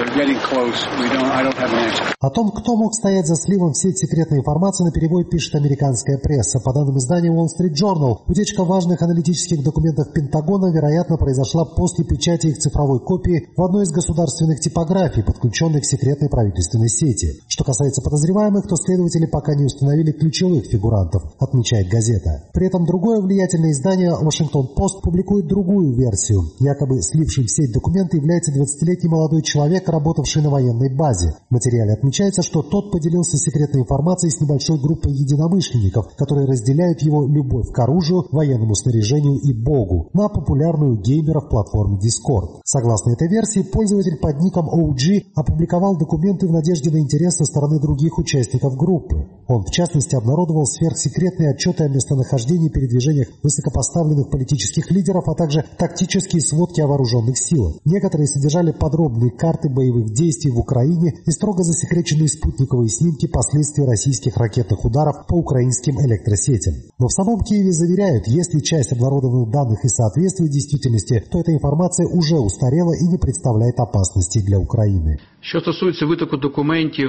О том, кто мог стоять за сливом в сеть секретной информации, наперебой пишет американская пресса. По данным издания Wall Street Journal, утечка важных аналитических документов Пентагона, вероятно, произошла после печати их цифровой копии в одной из государственных типографий, подключенных к секретной правительственной сети. Что касается подозреваемых, то следователи пока не установили ключевых фигурантов, отмечает газета. При этом другое влиятельное издание Washington-Post публикует другую версию. Якобы сливший в сеть документы является 20-летний молодой человек, работавший на военной базе. В материале отмечается, что тот поделился секретной информацией с небольшой группой единомышленников, которые разделяют его любовь к оружию, военному снаряжению и Богу, на популярную геймеров платформе Discord. Согласно этой версии, пользователь под ником OG опубликовал документы в надежде на интерес со стороны других участников группы. Он, в частности, обнародовал сверхсекретные отчеты о местонахождении и передвижениях высокопоставленных политических лидеров, а также тактические сводки о вооруженных силах. Некоторые содержали подробные карты боевых действий в Украине и строго засекреченные спутниковые снимки последствий российских ракетных ударов по украинским электросетям. Но в самом Киеве заверяют, если часть обнародованных данных и соответствует действительности, то эта информация уже устарела и не представляет опасности для України. Що стосується витоку документів,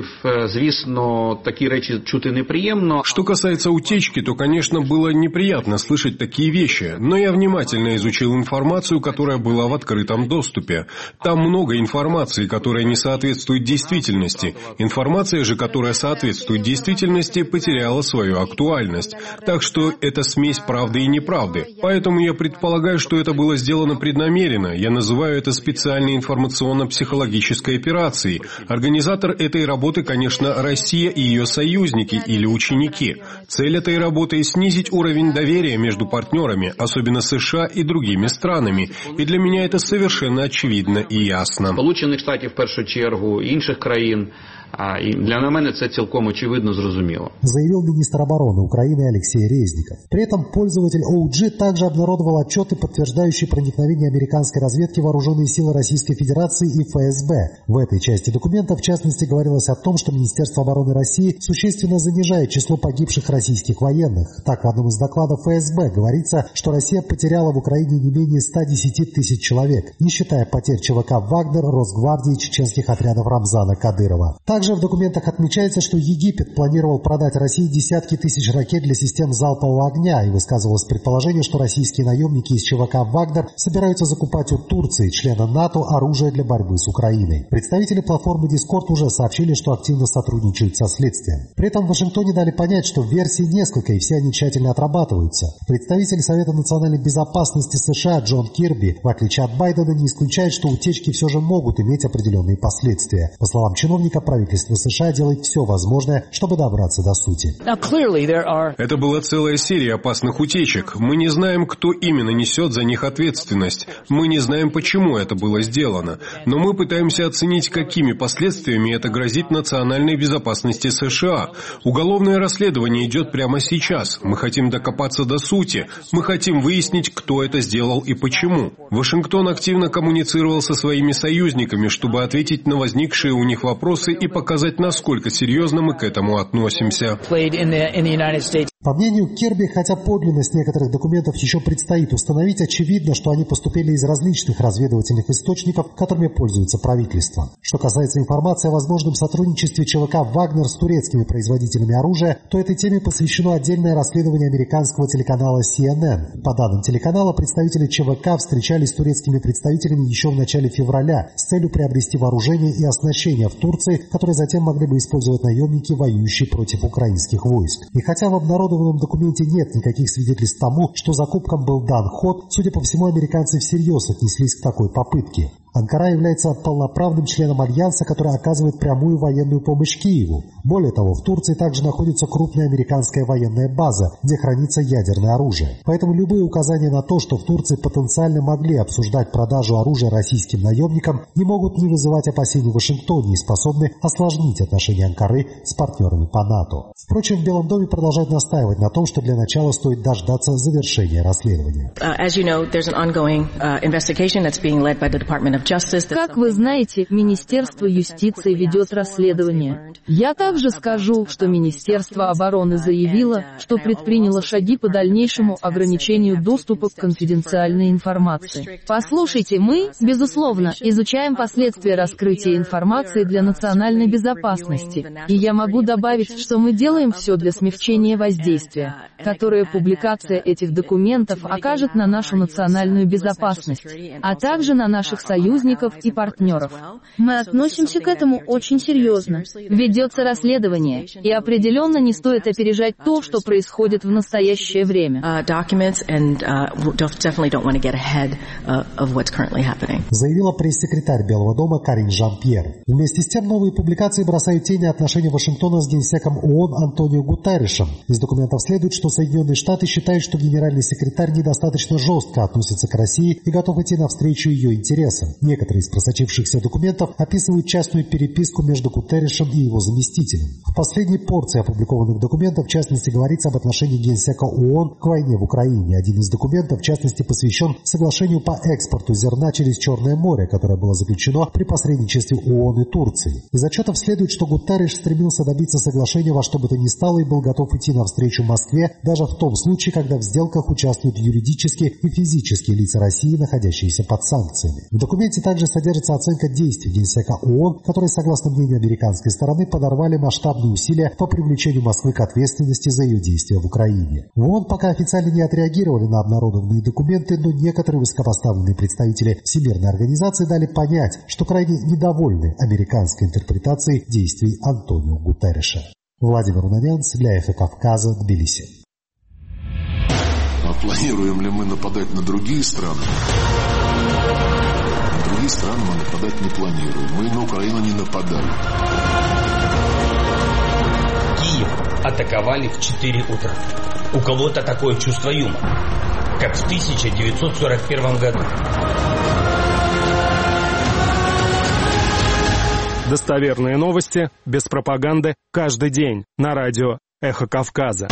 звісно, такі речі чути неприємно. Что касается утечки, то, конечно, было неприятно слышать такие вещи, но я внимательно изучил информацию, которая была в открытом доступе. Там много информации, которая не соответствует действительности. Информация же, которая соответствует действительности, потеряла свою актуальность. Так что это смесь правды и неправды. Поэтому я предполагаю, что это было сделано преднамеренно. Я называю это специальной информационно-психологической операцией. Организатор этой работы, конечно, Россия и ее союзники или ученики. Цель этой работы – снизить уровень доверия между партнерами, особенно США и другими странами. И для меня это совершенно очевидно и ясно. Сполучених Штатів, в першу чергу, інших країн. І для мене це цілком очевидно, зрозуміло. Заявил министр обороны Украины Алексей Резников. При этом пользователь OG также обнародовал отчеты, подтверждающие проникновение американской разведки в вооруженные силы Российской Федерации и ФСБ. В этой части документа, в частности, говорилось о том, что Министерство обороны России существенно занижает число погибших российских военных. Так, в одном из докладов ФСБ говорится, что Россия потеряла в Украине не менее 110 тысяч человек, не считая потерь ЧВК «Вагнер», Росгвардии и чеченских отрядов Рамзана Кадырова. Также в документах отмечается, что Египет планировал продать России десятки тысяч ракет для систем залпового огня, и высказывалось предположение, что российские наемники из ЧВК «Вагнер» собираются закупать у Турции, члена НАТО, оружие для борьбы с Украиной. Представители платформы Discord уже сообщили, что активно сотрудничают со следствием. При этом в Вашингтоне дали понять, что версий несколько, и все они тщательно отрабатываются. Представитель Совета национальной безопасности США Джон Кирби, в отличие от Байдена, не исключает, что утечки все же могут иметь определенные последствия. По словам чиновника, правительство США делает все возможное, чтобы добраться до сути. Это была целая серия опасных утечек. Мы не знаем, кто именно несет за них ответственность. Мы не знаем, почему это было сделано. Но мы пытаемся оценить, какими последствиями это грозит национальной безопасности США. Уголовное расследование идет прямо сейчас. Мы хотим докопаться до сути. Мы хотим выяснить, кто это сделал и почему. Вашингтон активно коммуницировал со своими союзниками, чтобы ответить на возникшие у них вопросы и показать, насколько серьезно мы к этому относимся. По мнению Кирби, хотя подлинность некоторых документов еще предстоит установить, очевидно, что они поступили из различных разведывательных источников, которыми пользуется правительство. Что касается информации о возможном сотрудничестве ЧВК «Вагнер» с турецкими производителями оружия, то этой теме посвящено отдельное расследование американского телеканала CNN. По данным телеканала, представители ЧВК встречались с турецкими представителями еще в начале февраля с целью приобрести вооружение и оснащение в Турции, которые затем могли бы использовать наемники, воюющие против украинских войск. И хотя в обнародованном документе нет никаких свидетельств тому, что закупкам был дан ход, судя по всему, американцы всерьез отнеслись к такой попытке. Анкара является полноправным членом Альянса, который оказывает прямую военную помощь Киеву. Более того, в Турции также находится крупная американская военная база, где хранится ядерное оружие. Поэтому любые указания на то, что в Турции потенциально могли обсуждать продажу оружия российским наемникам, не могут не вызывать опасений в Вашингтоне и способны осложнить отношения Анкары с партнерами по НАТО. Впрочем, в Белом доме продолжают настаивать на том, что для начала стоит дождаться завершения расследования. Как вы знаете, Министерство юстиции ведет расследование. Я также скажу, что Министерство обороны заявило, что предприняло шаги по дальнейшему ограничению доступа к конфиденциальной информации. Послушайте, мы, безусловно, изучаем последствия раскрытия информации для национальной безопасности. И я могу добавить, что мы делаем все для смягчения воздействия, которое публикация этих документов окажет на нашу национальную безопасность, а также на наших союзников и партнеров. Мы относимся к этому очень серьезно. Ведется расследование, и определенно не стоит опережать то, что происходит в настоящее время. Заявила пресс-секретарь Белого дома Карин Жан-Пьер. Вместе с тем, новые публикации бросают тень на отношения Вашингтона с генсеком ООН Антонио Гутерришем. Из документов следует, что Соединенные Штаты считают, что генеральный секретарь недостаточно жестко относится к России и готов идти навстречу ее интересам. Некоторые из просочившихся документов описывают частную переписку между Гутерришем и его заместителем. В последней порции опубликованных документов, в частности, говорится об отношении генсека ООН к войне в Украине. Один из документов, в частности, посвящен соглашению по экспорту зерна через Черное море, которое было заключено при посредничестве ООН и Турции. Из отчетов следует, что Гутерриш стремился добиться соглашения во что бы то ни стало и был готов идти навстречу Москве, даже в том случае, когда в сделках участвуют юридические и физические лица России, находящиеся под санкциями. В документе также содержится оценка действий генсека ООН, которые, согласно мнению американской стороны, подорвали масштабные усилия по привлечению Москвы к ответственности за ее действия в Украине. В ООН пока официально не отреагировали на обнародованные документы, но некоторые высокопоставленные представители Всемирной организации дали понять, что крайне недовольны американской интерпретацией действий Антонио Гутерриша. Владимир Унанянц для «Эхо Кавказа», Тбилиси. А планируем ли мы нападать на другие страны? На другие страны мы нападать не планируем. Мы на Украину не нападали. Киев атаковали в 4 утра. У кого-то такое чувство юмора, как в 1941 году. Достоверные новости, без пропаганды, каждый день на радио «Эхо Кавказа».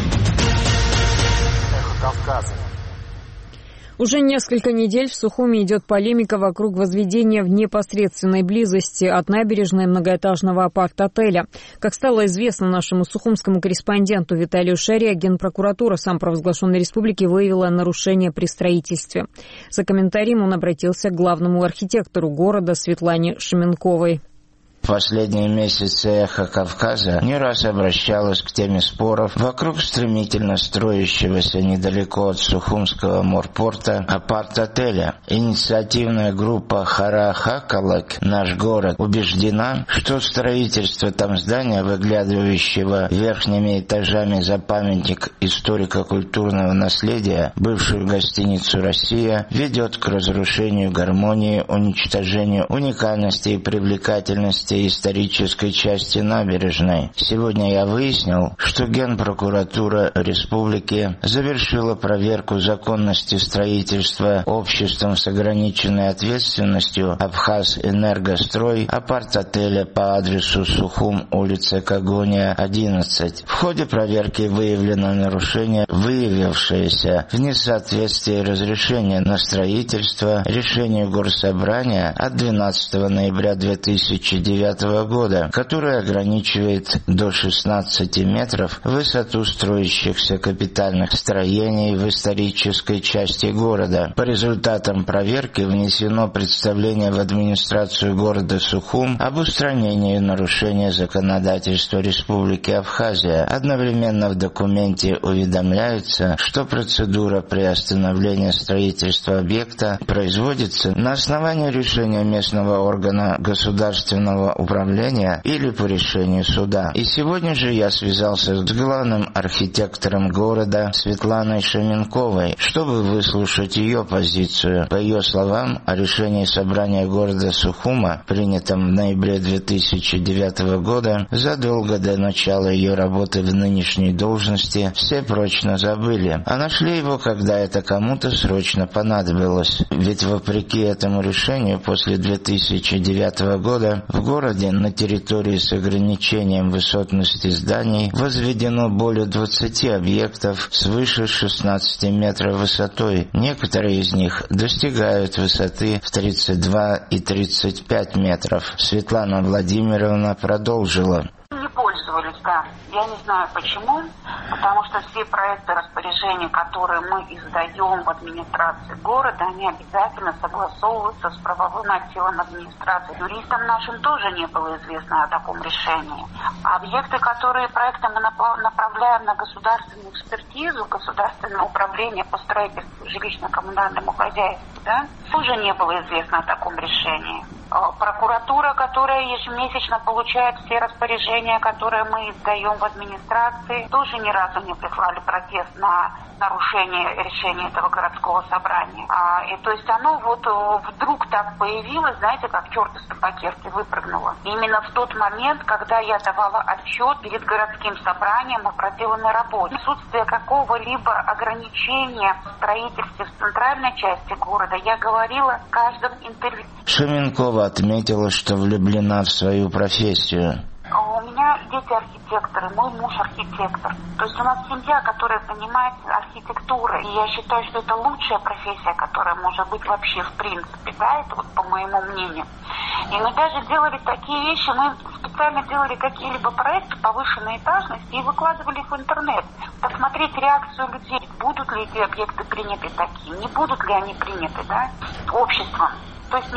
«Эхо Кавказа». Уже несколько недель в Сухуми идет полемика вокруг возведения в непосредственной близости от набережной многоэтажного апарт-отеля. Как стало известно нашему сухумскому корреспонденту Виталию Шаре, Генпрокуратура самопровозглашенной республики выявила нарушение при строительстве. За комментарием он обратился к главному архитектору города Светлане Шеменковой. В последние месяцы «Эхо Кавказа» не раз обращалась к теме споров вокруг стремительно строящегося недалеко от Сухумского морпорта апарт-отеля. Инициативная группа «Хара Хакалак», «Наш город», убеждена, что строительство там здания, выглядывающего верхними этажами за памятник историко-культурного наследия, бывшую гостиницу «Россия», ведет к разрушению гармонии, уничтожению уникальности и привлекательности исторической части набережной. Сегодня я выяснил, что Генпрокуратура республики завершила проверку законности строительства обществом с ограниченной ответственностью «Абхаз-Энергострой» апарт-отеля по адресу Сухум, улица Кагония, 11. В ходе проверки выявлено нарушение, выявившееся в несоответствии разрешения на строительство решению Горсобрания от 12 ноября 2009 1909 года, который ограничивает до 16 метров высоту строящихся капитальных строений в исторической части города. По результатам проверки внесено представление в администрацию города Сухум об устранении нарушения законодательства Республики Абхазия. Одновременно в документе уведомляется, что процедура приостановления строительства объекта производится на основании решения местного органа государственного управления или по решению суда. И сегодня же я связался с главным архитектором города Светланой Шаменковой, чтобы выслушать ее позицию. По ее словам, о решении собрания города Сухума, принятом в ноябре 2009 года, задолго до начала ее работы в нынешней должности, все прочно забыли, а нашли его, когда это кому-то срочно понадобилось. Ведь вопреки этому решению, после 2009 года в городе на территории с ограничением высотности зданий возведено более 20 объектов свыше 16 метров высотой. Некоторые из них достигают высоты в 32 и 35 метров. Светлана Владимировна продолжила. Не пользовались, да. Я не знаю почему, потому что все проекты распоряжений, которые мы издаем в администрации города, они обязательно согласовываются с правовым отделом администрации. Юристам нашим тоже не было известно о таком решении. Объекты, которые проекты мы направляем на государственную экспертизу, государственное управление по строительству жилищно-коммунальному хозяйству, да, тоже не было известно о таком решении. Прокуратура, которая ежемесячно получает все распоряжения, которые мы издаем в администрации, тоже ни разу не прислали протест на нарушение решения этого городского собрания. И то есть оно вот вдруг так появилось, знаете, как черт из табакерки выпрыгнуло. Именно в тот момент, когда я давала отчет перед городским собранием о проделанной работе. Отсутствие какого-либо ограничения в строительстве в центральной части города я говорила в каждом интервью. Шаменкова отметила, что влюблена в свою профессию. У меня дети архитекторы, мой муж архитектор. То есть у нас семья, которая занимается архитектурой. И я считаю, что это лучшая профессия, которая может быть вообще в принципе. Да, это вот по моему мнению. И мы даже делали такие вещи, мы специально делали какие-либо проекты повышенной этажности и выкладывали их в интернет. Посмотреть реакцию людей, будут ли эти объекты приняты такие, не будут ли они приняты, да, обществом. То есть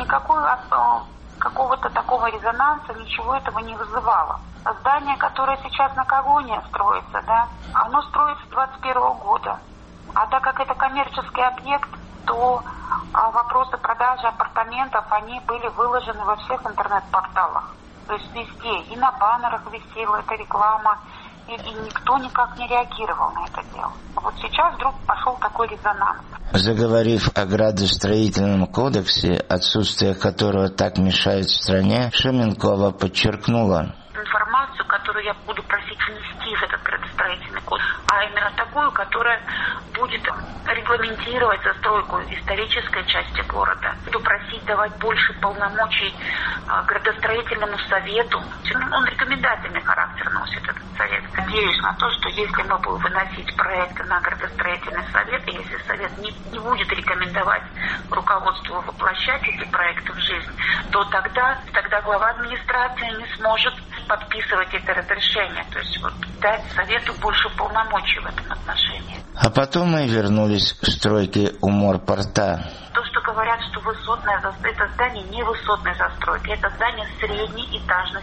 какого-то такого резонанса, ничего этого не вызывало. Здание, которое сейчас на Кагоне строится, да, оно строится с 2021 года. А так как это коммерческий объект, то вопросы продажи апартаментов, они были выложены во всех интернет-порталах. То есть везде, и на баннерах висела эта реклама, и никто никак не реагировал на это дело. Вот сейчас вдруг пошел такой резонанс. Заговорив о градостроительном кодексе, отсутствие которого так мешает стране, Шаменкова подчеркнула. Информацию, которую я буду просить внести в этот градостроительный кодекс, а именно такую, которая будет регламентировать застройку исторической части города. Буду просить давать больше полномочий градостроительному совету. Он рекомендательный характер носит, этот совет. Надеюсь на то, что если мы будем выносить проекты на градостроительный совет, и если совет не будет рекомендовать руководству воплощать эти проекты в жизнь, то тогда глава администрации не сможет подписывать это разрешение. То есть вот, дать совету больше полномочий в этом отношении. А потом мы вернулись к стройке у морпорта. То, что говорят, что это здание не высотной застройки, это здание средней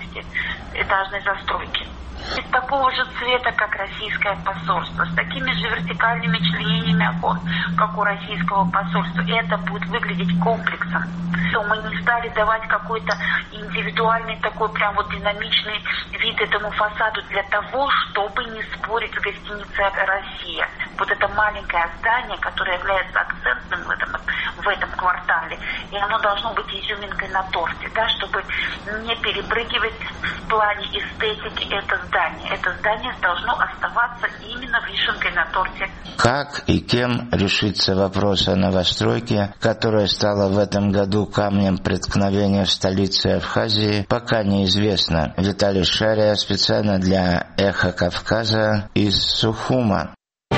этажной застройки. Из такого же цвета, как российское посольство, с такими же вертикальными членениями окон, как у российского посольства. И это будет выглядеть комплексом. То мы не стали давать какой-то индивидуальный такой прям вот динамичный вид этому фасаду для того, чтобы не спорить с гостиницей «Россия». Вот это маленькое здание, которое является акцентным в этом квартале, и оно должно быть изюминкой на торте, да, чтобы не перепрыгивать в плане эстетики это здание. Это здание должно оставаться именно вишенкой на торте. Как и кем решится вопрос о новостройке, которая стала в этом году камнем преткновения в столице Абхазии, пока неизвестно. Виталий Шария специально для «Эхо Кавказа» из Сухума.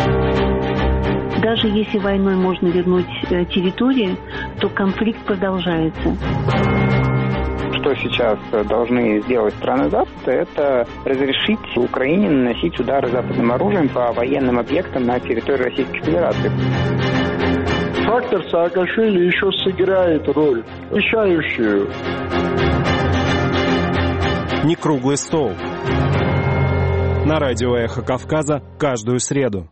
Даже если войной можно вернуть территорию, то конфликт продолжается. Что сейчас должны сделать страны Запада, это разрешить Украине наносить удары западным оружием по военным объектам на территории Российской Федерации. Фактор Саакашвили еще сыграет роль, решающую. Не круглый стол. На радио «Эхо Кавказа» каждую среду.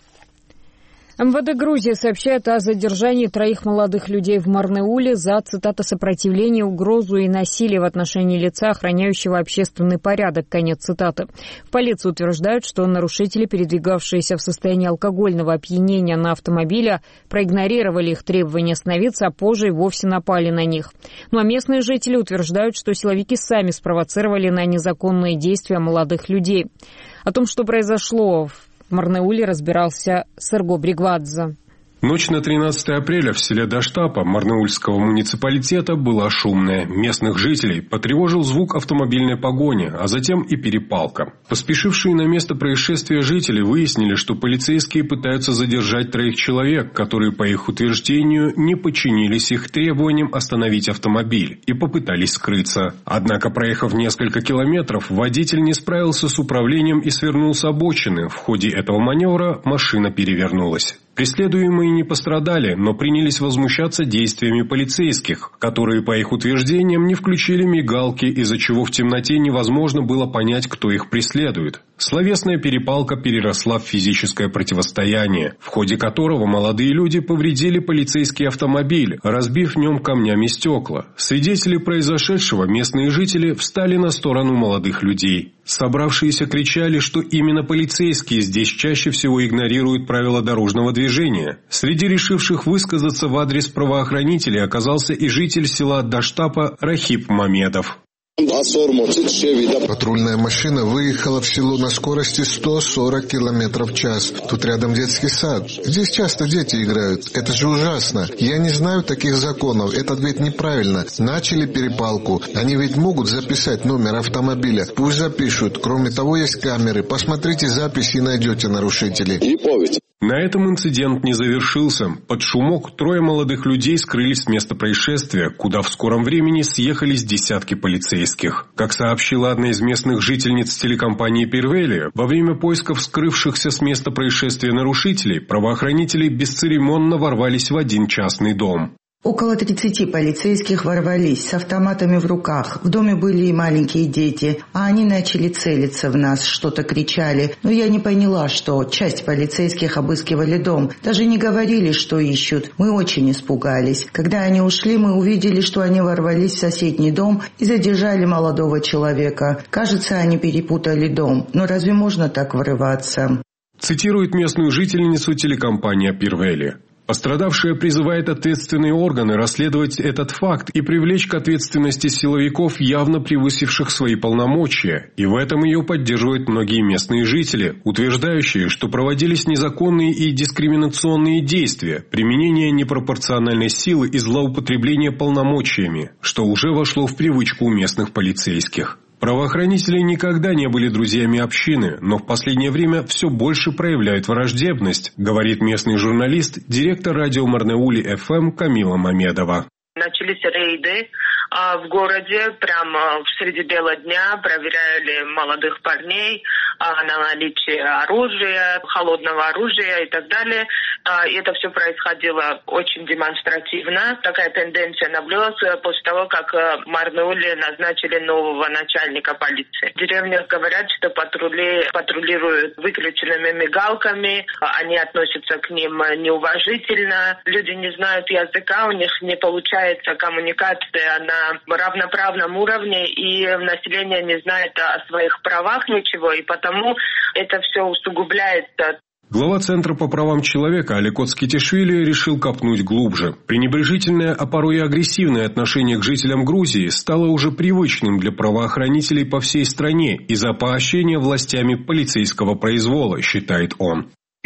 МВД Грузии сообщает о задержании 3 молодых людей в Марнеуле за, цитата, «сопротивление, угрозу и насилие в отношении лица, охраняющего общественный порядок», конец цитаты. В полиции утверждают, что нарушители, передвигавшиеся в состоянии алкогольного опьянения на автомобиле, проигнорировали их требования остановиться, а позже и вовсе напали на них. Ну а местные жители утверждают, что силовики сами спровоцировали на незаконные действия молодых людей. О том, что произошло в Марнеуле, разбирался Серго Бригвадзе. Ночь на 13 апреля в селе Даштапа Марнеульского муниципалитета была шумная. Местных жителей потревожил звук автомобильной погони, а затем и перепалка. Поспешившие на место происшествия жители выяснили, что полицейские пытаются задержать 3 человек, которые, по их утверждению, не подчинились их требованиям остановить автомобиль и попытались скрыться. Однако, проехав несколько километров, водитель не справился с управлением и свернул с обочины. В ходе этого маневра машина перевернулась. Преследуемые не пострадали, но принялись возмущаться действиями полицейских, которые, по их утверждениям, не включили мигалки, из-за чего в темноте невозможно было понять, кто их преследует. Словесная перепалка переросла в физическое противостояние, в ходе которого молодые люди повредили полицейский автомобиль, разбив в нем камнями стекла. Свидетели произошедшего, местные жители, встали на сторону молодых людей. Собравшиеся кричали, что именно полицейские здесь чаще всего игнорируют правила дорожного движения. Среди решивших высказаться в адрес правоохранителей оказался и житель села Даштапа Рахип Мамедов. Патрульная машина выехала в село на скорости 140 км в час. Тут рядом детский сад. Здесь часто дети играют. Это же ужасно. Я не знаю таких законов. Это ведь неправильно. Начали перепалку. Они ведь могут записать номер автомобиля. Пусть запишут. Кроме того, есть камеры. Посмотрите записи и найдете нарушителей. На этом инцидент не завершился. Под шумок 3 молодых людей скрылись с места происшествия, куда в скором времени съехались десятки полицейских. Как сообщила одна из местных жительниц телекомпании «Пирвели», во время поисков скрывшихся с места происшествия нарушителей, правоохранители бесцеремонно ворвались в один частный дом. Около 30 полицейских ворвались с автоматами в руках. В доме были и маленькие дети, а они начали целиться в нас, что-то кричали. Но я не поняла, что часть полицейских обыскивали дом. Даже не говорили, что ищут. Мы очень испугались. Когда они ушли, мы увидели, что они ворвались в соседний дом и задержали молодого человека. Кажется, они перепутали дом. Но разве можно так врываться? Цитирует местную жительницу телекомпания «Пирвели». Пострадавшая призывает ответственные органы расследовать этот факт и привлечь к ответственности силовиков, явно превысивших свои полномочия. И в этом ее поддерживают многие местные жители, утверждающие, что проводились незаконные и дискриминационные действия, применение непропорциональной силы и злоупотребление полномочиями, что уже вошло в привычку у местных полицейских. Правоохранители никогда не были друзьями общины, но в последнее время все больше проявляют враждебность, говорит местный журналист, директор радио Марнеули ФМ Камила Мамедова. Начались рейды в городе, прямо среди бела дня проверяли молодых парней на наличие оружия, холодного оружия и так далее. И это все происходило очень демонстративно. Такая тенденция наблюдалась после того, как в Марнеуле назначили нового начальника полиции. В деревнях говорят, что патрулируют выключенными мигалками, они относятся к ним неуважительно, люди не знают языка, у них не получается коммуникация на равноправном уровне, и население не знает о своих правах ничего, и потому это все усугубляется. Глава Центра по правам человека Аликот Скитишвили решил копнуть глубже. Пренебрежительное, а порой и агрессивное отношение к жителям Грузии стало уже привычным для правоохранителей по всей стране из-за поощрения властями полицейского произвола, считает он.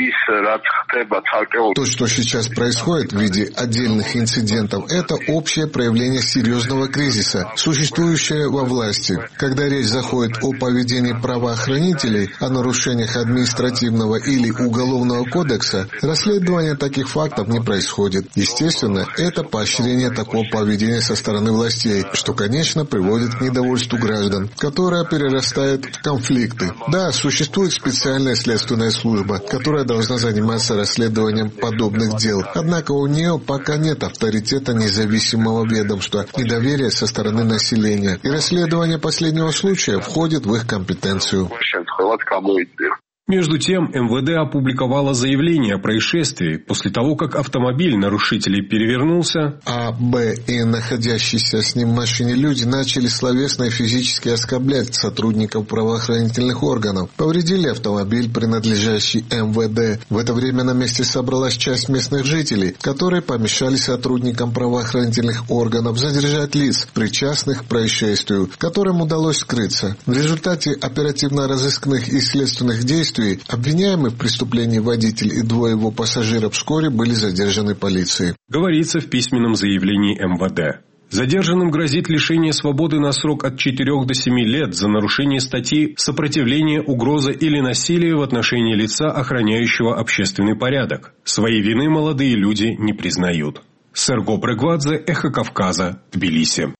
То, что сейчас происходит в виде отдельных инцидентов, это общее проявление серьезного кризиса, существующее во власти. Когда речь заходит о поведении правоохранителей, о нарушениях административного или уголовного кодекса, расследование таких фактов не происходит. Естественно, это поощрение такого поведения со стороны властей, что, конечно, приводит к недовольству граждан, которое перерастает в конфликты. Да, существует специальная следственная служба, которая должна заниматься расследованием подобных дел. Однако у нее пока нет авторитета независимого ведомства и доверия со стороны населения. И расследование последнего случая входит в их компетенцию. Между тем, МВД опубликовало заявление о происшествии после того, как автомобиль нарушителей перевернулся, А, Б и находящиеся с ним в машине люди начали словесно и физически оскорблять сотрудников правоохранительных органов. Повредили автомобиль, принадлежащий МВД. В это время на месте собралась часть местных жителей, которые помешали сотрудникам правоохранительных органов задержать лиц, причастных к происшествию, которым удалось скрыться. В результате оперативно-розыскных и следственных действий обвиняемый в преступлении водитель и двое его пассажиров вскоре были задержаны полицией. говорится в письменном заявлении МВД. Задержанным грозит лишение свободы на срок от 4 до 7 лет за нарушение статьи «Сопротивление, угроза или насилие в отношении лица, охраняющего общественный порядок». Своей вины молодые люди не признают. Серго Брегвадзе, Эхо Кавказа, Тбилиси.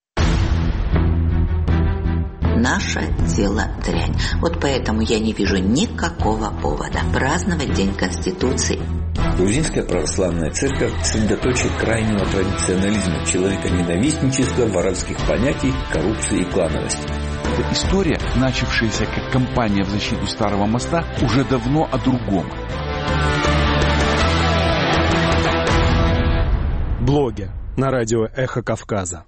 Наше дело дрянь. Вот поэтому я не вижу никакого повода праздновать День Конституции. Грузинская православная церковь – средоточие крайнего традиционализма, человеконенавистничества, воровских понятий, коррупции и клановости. Эта история, начавшаяся как кампания в защиту Старого моста, уже давно о другом. Блоги на радио «Эхо Кавказа».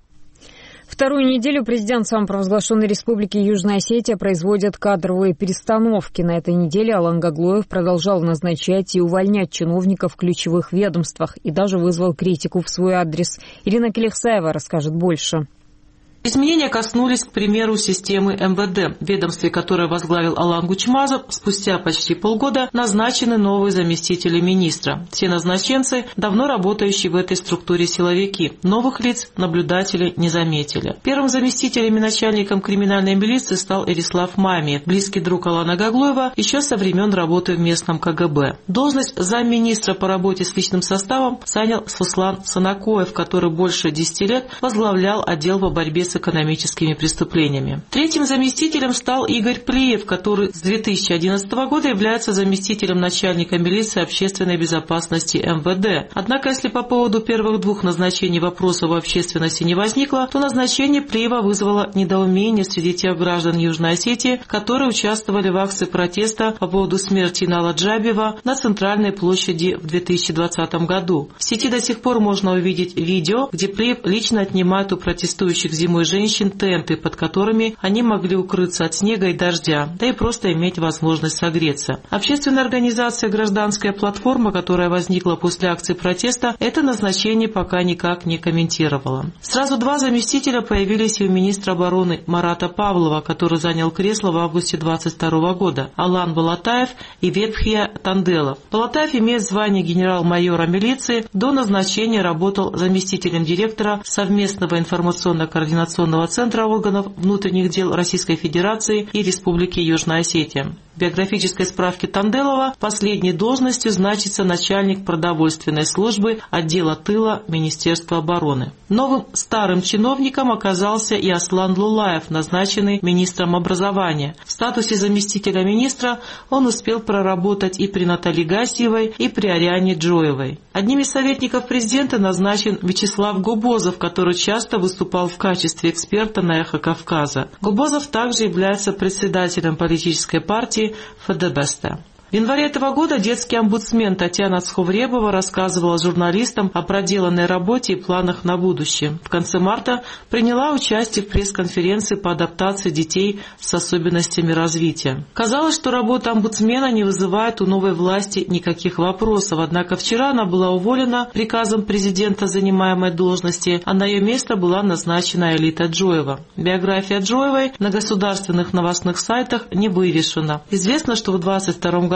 Вторую неделю президент самопровозглашенной республики Южная Осетия производит кадровые перестановки. На этой неделе Алан Гаглоев продолжал назначать и увольнять чиновников в ключевых ведомствах и даже вызвал критику в свой адрес. Ирина Келехсаева расскажет больше. Изменения коснулись, к примеру, системы МВД. В ведомстве, которое возглавил Алан Гучмазов, спустя почти полгода назначены новые заместители министра. Все назначенцы – давно работающие в этой структуре силовики. Новых лиц наблюдатели не заметили. Первым заместителем и начальником криминальной милиции стал Эрислав Мамиев, близкий друг Алана Гаглоева еще со времен работы в местном КГБ. Должность замминистра по работе с личным составом занял Суслан Санакоев, который больше 10 лет возглавлял отдел по борьбе с экономическими преступлениями. Третьим заместителем стал Игорь Плиев, который с 2011 года является заместителем начальника милиции общественной безопасности МВД. Однако, если по поводу первых двух назначений вопросов в общественности не возникло, то назначение Плиева вызвало недоумение среди тех граждан Южной Осетии, которые участвовали в акции протеста по поводу смерти Нала Джабиева на Центральной площади в 2020 году. В сети до сих пор можно увидеть видео, где Плиев лично отнимает у протестующих зимой женщин тенты, под которыми они могли укрыться от снега и дождя, да и просто иметь возможность согреться. Общественная организация «Гражданская платформа», которая возникла после акции протеста, это назначение пока никак не комментировала. Сразу два заместителя появились и у министра обороны Марата Павлова, который занял кресло в августе 2022 года, Алан Балатаев и Ветхия Танделов. Балатаев имеет звание генерал-майора милиции, до назначения работал заместителем директора совместного информационно-координационного центра органов внутренних дел Российской Федерации и Республики Южная Осетия. В биографической справке Танделова последней должностью значится начальник продовольственной службы отдела тыла Министерства обороны. Новым старым чиновником оказался и Аслан Лулаев, назначенный министром образования. В статусе заместителя министра он успел проработать и при Наталье Гасиевой, и при Ариане Джоевой. Одним из советников президента назначен Вячеслав Губозов, который часто выступал в качестве эксперта на «Эхо Кавказа». Губозов также является председателем политической партии ФДБСТ. В январе этого года детский омбудсмен Татьяна Цховребова рассказывала журналистам о проделанной работе и планах на будущее. В конце марта приняла участие в пресс-конференции по адаптации детей с особенностями развития. Казалось, что работа омбудсмена не вызывает у новой власти никаких вопросов, однако вчера она была уволена приказом президента занимаемой должности, а на ее место была назначена Элита Джоева. Биография Джоевой на государственных новостных сайтах не вывешена. Известно, что в 2022 году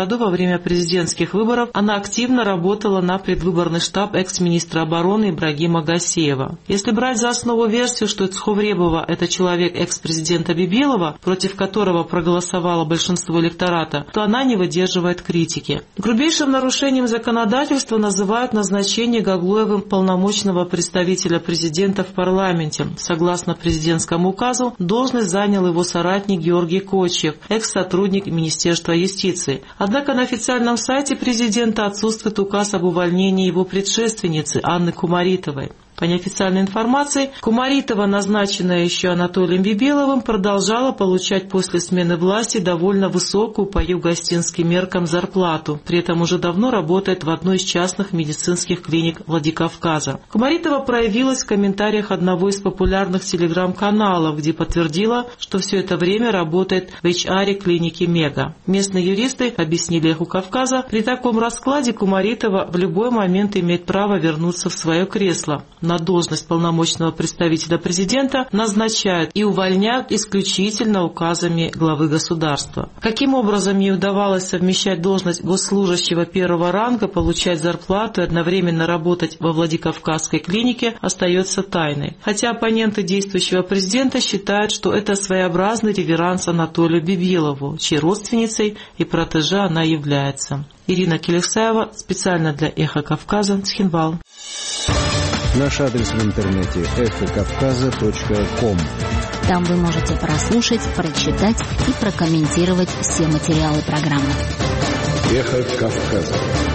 году во время президентских выборов она активно работала на предвыборный штаб экс-министра обороны Ибрагима Гасеева. Если брать за основу версию, что Цховребова – это человек экс-президента Бибилова, против которого проголосовало большинство электората, то она не выдерживает критики. Грубейшим нарушением законодательства называют назначение Гаглоевым полномочного представителя президента в парламенте. Согласно президентскому указу, должность занял его соратник Георгий Кочев, экс-сотрудник Министерства юстиции. Однако на официальном сайте президента отсутствует указ об увольнении его предшественницы Анны Кумаритовой. По неофициальной информации, Кумаритова, назначенная еще Анатолием Бибиловым, продолжала получать после смены власти довольно высокую по югостинским меркам зарплату. При этом уже давно работает в одной из частных медицинских клиник Владикавказа. Кумаритова проявилась в комментариях одного из популярных телеграм-каналов, где подтвердила, что все это время работает в HR клиники Мега. Местные юристы объяснили Эху Кавказа, при таком раскладе Кумаритова в любой момент имеет право вернуться в свое кресло. На должность полномочного представителя президента назначают и увольняют исключительно указами главы государства. Каким образом ей удавалось совмещать должность госслужащего первого ранга, получать зарплату и одновременно работать во Владикавказской клинике, остается тайной. Хотя оппоненты действующего президента считают, что это своеобразный реверанс Анатолию Бибилову, чьей родственницей и протеже она является. Ирина Келесаева, специально для Эхо Кавказа, Цхинвал. Наш адрес в интернете эхокавказа.ком. Там вы можете прослушать, прочитать и прокомментировать все материалы программы. Эхо Кавказа.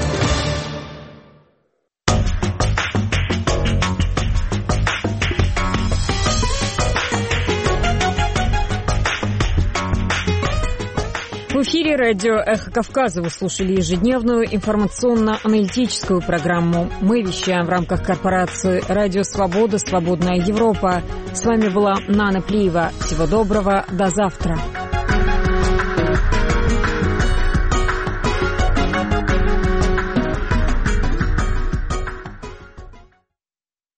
В эфире радио «Эхо Кавказа» вы слушали ежедневную информационно-аналитическую программу. Мы вещаем в рамках корпорации «Радио Свобода. Свободная Европа». С вами была Нана Плиева. Всего доброго. До завтра.